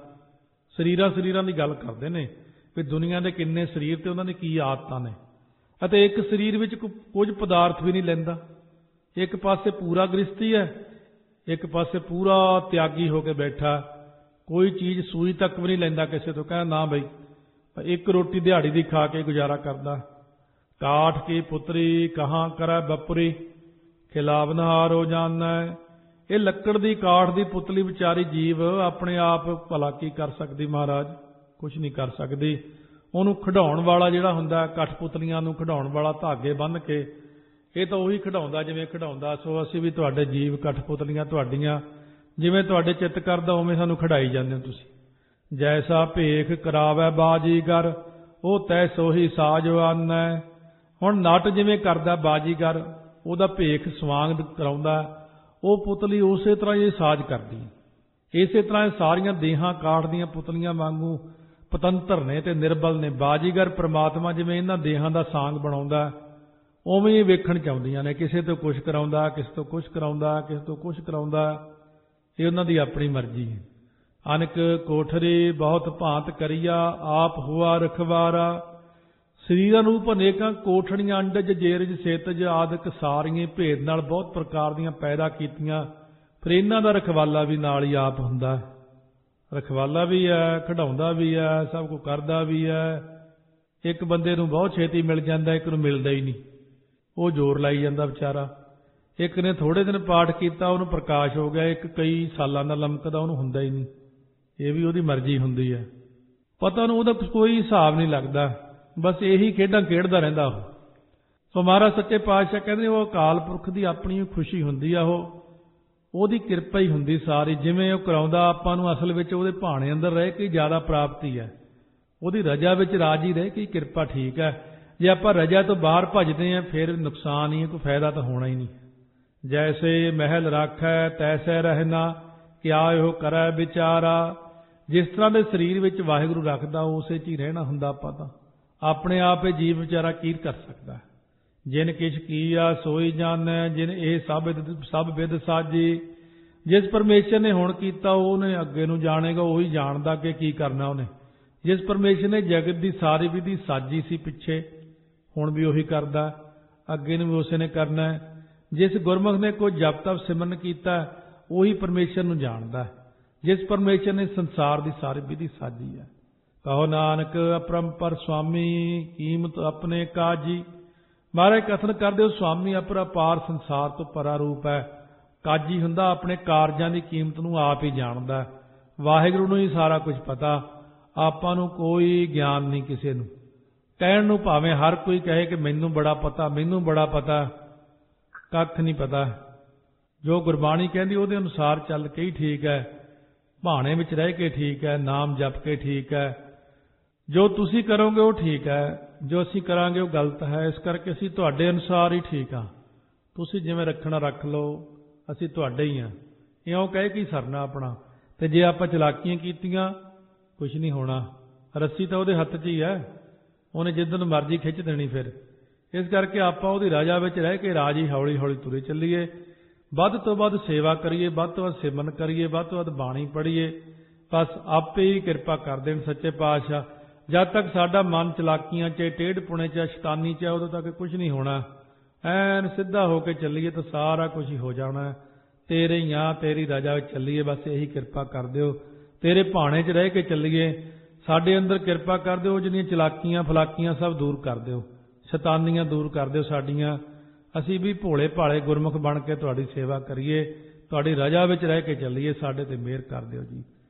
ਸਰੀਰਾਂ ਦੀ ਗੱਲ ਕਰਦੇ ਨੇ ਵੀ ਦੁਨੀਆ ਦੇ ਕਿੰਨੇ ਸਰੀਰ ਤੇ ਉਹਨਾਂ ਦੀ ਕੀ ਆਦਤਾਂ ਨੇ, ਅਤੇ ਇੱਕ ਸਰੀਰ ਵਿੱਚ ਕੁਝ ਪਦਾਰਥ ਵੀ ਨਹੀਂ ਲੈਂਦਾ। ਇੱਕ ਪਾਸੇ ਪੂਰਾ ਗ੍ਰਸਤੀ ਹੈ, ਇੱਕ ਪਾਸੇ ਪੂਰਾ ਤਿਆਗੀ ਹੋ ਕੇ ਬੈਠਾ। ਕੋਈ ਚੀਜ਼ ਸੂਈ ਤੱਕ ਵੀ ਨਹੀਂ ਲੈਂਦਾ ਕਿਸੇ ਤੋਂ, ਕਹਿੰਦਾ ਨਾ ਬਈ ਇੱਕ ਰੋਟੀ ਦਿਹਾੜੀ ਦੀ ਖਾ ਕੇ ਗੁਜ਼ਾਰਾ ਕਰਦਾ। ਕਾਠ ਕੀ ਪੁੱਤਰੀ ਕਹਾਂ ਕਰੈ ਬਪੁਰੀ, ਖਿਲਾਵਨਹਾਰੋ ਜਾਣੈ। ਇਹ ਲੱਕੜ ਦੀ ਕਾਠ ਦੀ ਪੁਤਲੀ ਵਿਚਾਰੀ ਜੀਵ ਆਪਣੇ ਆਪ ਭਲਾ ਕੀ ਕਰ ਸਕਦੀ ਮਹਾਰਾਜ? ਕੁਛ ਨਹੀਂ ਕਰ ਸਕਦੀ। ਉਹਨੂੰ ਖਿਡਾਉਣ ਵਾਲਾ ਜਿਹੜਾ ਹੁੰਦਾ, ਕਠਪੁਤਲੀਆਂ ਨੂੰ ਖਿਡਾਉਣ ਵਾਲਾ ਧਾਗੇ ਬੰਨ੍ਹ ਕੇ, ਇਹ ਤਾਂ ਉਹੀ ਖਿਡਾਉਂਦਾ ਜਿਵੇਂ ਖਿਡਾਉਂਦਾ। ਸੋ ਅਸੀਂ ਵੀ ਤੁਹਾਡੇ ਜੀਵ ਕਠਪੁਤਲੀਆਂ ਤੁਹਾਡੀਆਂ, ਜਿਵੇਂ ਤੁਹਾਡੇ ਚਿੱਤ ਕਰਦਾ ਉਵੇਂ ਸਾਨੂੰ ਖਿਡਾਈ ਜਾਂਦੇ ਹੋ ਤੁਸੀਂ। ਜੈਸਾ ਭੇਖ ਕਰਾਵੈ ਬਾਜੀਗਰ, ਉਹ ਤੈਸੋ ਹੀ ਸਾਜ ਆਨੈ। ਹੁਣ ਨਟ ਜਿਵੇਂ ਕਰਦਾ ਬਾਜੀਗਰ, ਉਹਦਾ ਭੇਖ ਸਵਾਂਗ ਕਰਾਉਂਦਾ, ਉਹ ਪੁਤਲੀ ਉਸੇ ਤਰ੍ਹਾਂ ਇਹ ਸਾਜ ਕਰਦੀ। ਇਸੇ ਤਰ੍ਹਾਂ ਇਹ ਸਾਰੀਆਂ ਦੇਹਾਂ ਕਾਠ ਦੀਆਂ ਪੁਤਲੀਆਂ ਵਾਂਗੂ ਪਤੰਤਰ ਨੇ ਤੇ ਨਿਰਬਲ ਨੇ। ਬਾਜੀਗਰ ਪ੍ਰਮਾਤਮਾ ਜਿਵੇਂ ਇਹਨਾਂ ਦੇਹਾਂ ਦਾ ਸਾਂਗ ਬਣਾਉਂਦਾ, ਉਵੇਂ ਹੀ ਵੇਖਣ ਚਾਹੁੰਦੀਆਂ ਨੇ। ਕਿਸੇ ਤੋਂ ਕੁਛ ਕਰਾਉਂਦਾ, ਕਿਸੇ ਤੋਂ ਕੁਛ ਕਰਾਉਂਦਾ, ਕਿਸੇ ਤੋਂ ਕੁਛ ਕਰਾਉਂਦਾ। ਇਹ ਉਹਨਾਂ ਦੀ ਆਪਣੀ ਮਰਜ਼ੀ ਹੈ। ਅਨਕ ਕੋਠਰੀ ਬਹੁਤ ਭਾਂਤ ਕਰੀਆ, ਆਪ ਹੁਆ ਰਖਵਾਰਾ। ਸਰੀਰਾਂ ਰੂਪ ਅਨੇਕਾਂ ਕੋਠੜੀਆਂ, ਅੰਡਜ ਜੇਰਜ ਸੇਤਜ ਆਦਿਕ ਸਾਰੀਆਂ ਭੇਦ ਨਾਲ ਬਹੁਤ ਪ੍ਰਕਾਰ ਦੀਆਂ ਪੈਦਾ ਕੀਤੀਆਂ। ਫਿਰ ਇਹਨਾਂ ਦਾ ਰਖਵਾਲਾ ਵੀ ਨਾਲ ਹੀ ਆਪ ਹੁੰਦਾ। ਰਖਵਾਲਾ ਵੀ ਹੈ, ਖਿਡਾਉਂਦਾ ਵੀ ਹੈ, ਸਭ ਕੁਝ ਕਰਦਾ ਵੀ ਹੈ। ਇੱਕ ਬੰਦੇ ਨੂੰ ਬਹੁਤ ਛੇਤੀ ਮਿਲ ਜਾਂਦਾ, ਇੱਕ ਨੂੰ ਮਿਲਦਾ ਹੀ ਨਹੀਂ, ਉਹ ਜ਼ੋਰ ਲਾਈ ਜਾਂਦਾ ਵਿਚਾਰਾ। ਇੱਕ ਨੇ ਥੋੜੇ ਦਿਨ ਪਾਠ ਕੀਤਾ, ਉਹਨੂੰ ਪ੍ਰਕਾਸ਼ ਹੋ ਗਿਆ, ਇੱਕ ਕਈ ਸਾਲਾਂ ਦਾ ਲਮਕਦਾ, ਉਹਨੂੰ ਹੁੰਦਾ ਹੀ ਨਹੀਂ। ਇਹ ਵੀ ਉਹਦੀ ਮਰਜ਼ੀ ਹੁੰਦੀ ਹੈ, ਪਤਾ ਉਹਨੂੰ ਉਹਦਾ ਕੋਈ ਹਿਸਾਬ ਨਹੀਂ ਲੱਗਦਾ, ਬਸ ਇਹੀ ਖੇਡਾਂ ਖੇਡਦਾ ਰਹਿੰਦਾ ਉਹ। ਸੋ ਮਹਾਰਾਜ ਸੱਚੇ ਪਾਤਸ਼ਾਹ ਕਹਿੰਦੇ ਉਹ ਅਕਾਲ ਪੁਰਖ ਦੀ ਆਪਣੀ ਖੁਸ਼ੀ ਹੁੰਦੀ ਆ, ਉਹਦੀ ਕਿਰਪਾ ਹੀ ਹੁੰਦੀ ਸਾਰੀ। ਜਿਵੇਂ ਉਹ ਕਰਾਉਂਦਾ ਆਪਾਂ ਨੂੰ, ਅਸਲ ਵਿੱਚ ਉਹਦੇ ਭਾਣੇ ਅੰਦਰ ਰਹਿ ਕੇ ਜ਼ਿਆਦਾ ਪ੍ਰਾਪਤੀ ਹੈ, ਉਹਦੀ ਰਜਾ ਵਿੱਚ ਰਾਜੀ ਰਹਿ ਕੇ ਕਿਰਪਾ ਠੀਕ ਹੈ। ਜੇ ਆਪਾਂ ਰਜਾ ਤੋਂ ਬਾਹਰ ਭੱਜਦੇ ਹਾਂ ਫਿਰ ਨੁਕਸਾਨ ਹੀ ਹੈ, ਕੋਈ ਫਾਇਦਾ ਤਾਂ ਹੋਣਾ ਹੀ ਨਹੀਂ। ਜੈਸੇ ਮਹਿਲ ਰਾਖੈ ਤੈਸੈ ਰਹਿਣਾ, ਕਿਆ ਇਹੋ ਕਰੈ ਵਿਚਾਰਾ। ਜਿਸ ਤਰ੍ਹਾਂ ਦੇ ਸਰੀਰ ਵਿੱਚ ਵਾਹਿਗੁਰੂ ਰੱਖਦਾ ਉਸੇ 'ਚ ਹੀ ਰਹਿਣਾ ਹੁੰਦਾ। ਆਪਾਂ ਤਾਂ ਆਪਣੇ ਆਪ ਇਹ ਜੀਵ ਵਿਚਾਰਾ ਕੀ ਕਰ ਸਕਦਾ। ਜਿਨ ਕਿਛ ਕੀਆ ਸੋਈ ਜਾਣੈ, ਜਿਨ ਇਹ ਸਭ ਵਿਦ ਸਾਜੀ। ਜਿਸ ਪਰਮੇਸ਼ਰ ਨੇ ਹੁਣ ਕੀਤਾ ਉਹਨੇ ਅੱਗੇ ਨੂੰ ਜਾਣੇਗਾ, ਉਹੀ ਜਾਣਦਾ ਕਿ ਕੀ ਕਰਨਾ ਉਹਨੇ। ਜਿਸ ਪਰਮੇਸ਼ਰ ਨੇ ਜਗਤ ਦੀ ਸਾਰੀ ਵਿਧੀ ਸਾਜੀ ਸੀ ਪਿੱਛੇ, ਹੁਣ ਵੀ ਉਹੀ ਕਰਦਾ, ਅੱਗੇ ਨੂੰ ਵੀ ਉਸੇ ਨੇ ਕਰਨਾ ਹੈ। ਜਿਸ ਗੁਰਮੁਖ ਨੇ ਕੋਈ ਜਪ ਤਪ ਸਿਮਰਨ ਕੀਤਾ ਉਹੀ ਪਰਮੇਸ਼ਰ ਨੂੰ ਜਾਣਦਾ। ਜਿਸ ਪਰਮੇਸ਼ਰ ਨੇ ਸੰਸਾਰ ਦੀ ਸਾਰੀ ਵਿਧੀ ਸਾਜੀ ਹੈ। ਕਹੋ ਨਾਨਕ ਅਪਰੰਪਰ ਸੁਆਮੀ, ਕੀਮਤ ਆਪਣੇ ਕਾਜੀ। ਮਹਾਰਾਜ ਕਥਨ ਕਰਦੇ ਹੋ ਸੁਆਮੀ ਅਪਰਪਾਰ, ਸੰਸਾਰ ਤੋਂ ਪਰਾ ਰੂਪ ਹੈ। ਕਾਜੀ ਹੁੰਦਾ ਆਪਣੇ ਕਾਰਜਾਂ ਦੀ ਕੀਮਤ ਨੂੰ ਆਪ ਹੀ ਜਾਣਦਾ। ਵਾਹਿਗੁਰੂ ਨੂੰ ਹੀ ਸਾਰਾ ਕੁਝ ਪਤਾ, ਆਪਾਂ ਨੂੰ ਕੋਈ ਗਿਆਨ ਨਹੀਂ ਕਿਸੇ ਨੂੰ। ਕਹਿਣ ਨੂੰ ਭਾਵੇਂ ਹਰ ਕੋਈ ਕਹੇ ਕਿ ਮੈਨੂੰ ਬੜਾ ਪਤਾ, ਮੈਨੂੰ ਬੜਾ ਪਤਾ, ਕੱਖ ਨਹੀਂ ਪਤਾ। ਜੋ ਗੁਰਬਾਣੀ ਕਹਿੰਦੀ ਉਹਦੇ ਅਨੁਸਾਰ ਚੱਲ ਕੇ ਹੀ ਠੀਕ ਹੈ, ਭਾਣੇ ਵਿੱਚ ਰਹਿ ਕੇ ਠੀਕ ਹੈ, ਨਾਮ ਜਪ ਕੇ ਠੀਕ ਹੈ। ਜੋ ਤੁਸੀਂ ਕਰੋਗੇ ਉਹ ਠੀਕ ਹੈ, ਜੋ ਅਸੀਂ ਕਰਾਂਗੇ ਉਹ ਗਲਤ ਹੈ। ਇਸ ਕਰਕੇ ਅਸੀਂ ਤੁਹਾਡੇ ਅਨੁਸਾਰ ਹੀ ਠੀਕ ਹਾਂ, ਤੁਸੀਂ ਜਿਵੇਂ ਰੱਖਣਾ ਰੱਖ ਲਓ, ਅਸੀਂ ਤੁਹਾਡੇ ਹੀ ਹਾਂ। ਇਉਂ ਕਹਿ ਕੇ ਸਰਨਾ ਆਪਣਾ। ਤੇ ਜੇ ਆਪਾਂ ਚਲਾਕੀਆਂ ਕੀਤੀਆਂ ਕੁਛ ਨਹੀਂ ਹੋਣਾ, ਰੱਸੀ ਤਾਂ ਉਹਦੇ ਹੱਥ 'ਚ ਹੀ ਹੈ, ਉਹਨੇ ਜਿੱਦਣ ਮਰਜ਼ੀ ਖਿੱਚ ਦੇਣੀ ਫਿਰ। ਇਸ ਕਰਕੇ ਆਪਾਂ ਉਹਦੀ ਰਾਜਾ ਵਿੱਚ ਰਹਿ ਕੇ ਰਾਜੀ ਹੌਲੀ ਹੌਲੀ ਤੁਰੇ ਚੱਲੀਏ। ਵੱਧ ਤੋਂ ਵੱਧ ਸੇਵਾ ਕਰੀਏ, ਵੱਧ ਤੋਂ ਵੱਧ ਸਿਮਰਨ ਕਰੀਏ, ਵੱਧ ਤੋਂ ਵੱਧ ਬਾਣੀ ਪੜ੍ਹੀਏ। ਬਸ ਆਪੇ ਹੀ ਕਿਰਪਾ ਕਰ ਦੇਣ ਸੱਚੇ ਪਾਤਸ਼ਾਹ। ਜਦ ਤੱਕ ਸਾਡਾ ਮਨ ਚਲਾਕੀਆਂ 'ਚ, ਟੇਢ ਪੁਣੇ 'ਚ, ਸ਼ੈਤਾਨੀ 'ਚ, ਉਦੋਂ ਤੱਕ ਕੁਝ ਨਹੀਂ ਹੋਣਾ। ਐਨ ਸਿੱਧਾ ਹੋ ਕੇ ਚੱਲੀਏ ਤਾਂ ਸਾਰਾ ਕੁਝ ਹੀ ਹੋ ਜਾਣਾ। ਤੇਰੇ ਹੀ ਆ, ਤੇਰੀ ਰਜਾ ਵਿੱਚ ਚੱਲੀਏ, ਬਸ ਇਹੀ ਕਿਰਪਾ ਕਰ ਦਿਓ। ਤੇਰੇ ਭਾਣੇ 'ਚ ਰਹਿ ਕੇ ਚੱਲੀਏ, ਸਾਡੇ ਅੰਦਰ ਕਿਰਪਾ ਕਰ ਦਿਓ। ਜਿਹੜੀਆਂ ਚਲਾਕੀਆਂ ਫਲਾਕੀਆਂ ਸਭ ਦੂਰ ਕਰ ਦਿਓ, ਸ਼ੈਤਾਨੀਆਂ ਦੂਰ ਕਰ ਦਿਓ ਸਾਡੀਆਂ। ਅਸੀਂ ਵੀ ਭੋਲੇ ਭਾਲੇ ਗੁਰਮੁਖ ਬਣ ਕੇ ਤੁਹਾਡੀ ਸੇਵਾ ਕਰੀਏ, ਤੁਹਾਡੀ ਰਜਾ ਵਿੱਚ ਰਹਿ ਕੇ ਚੱਲੀਏ। ਸਾਡੇ ਤੇ ਮਿਹਰ ਕਰ ਦਿਓ ਜੀ।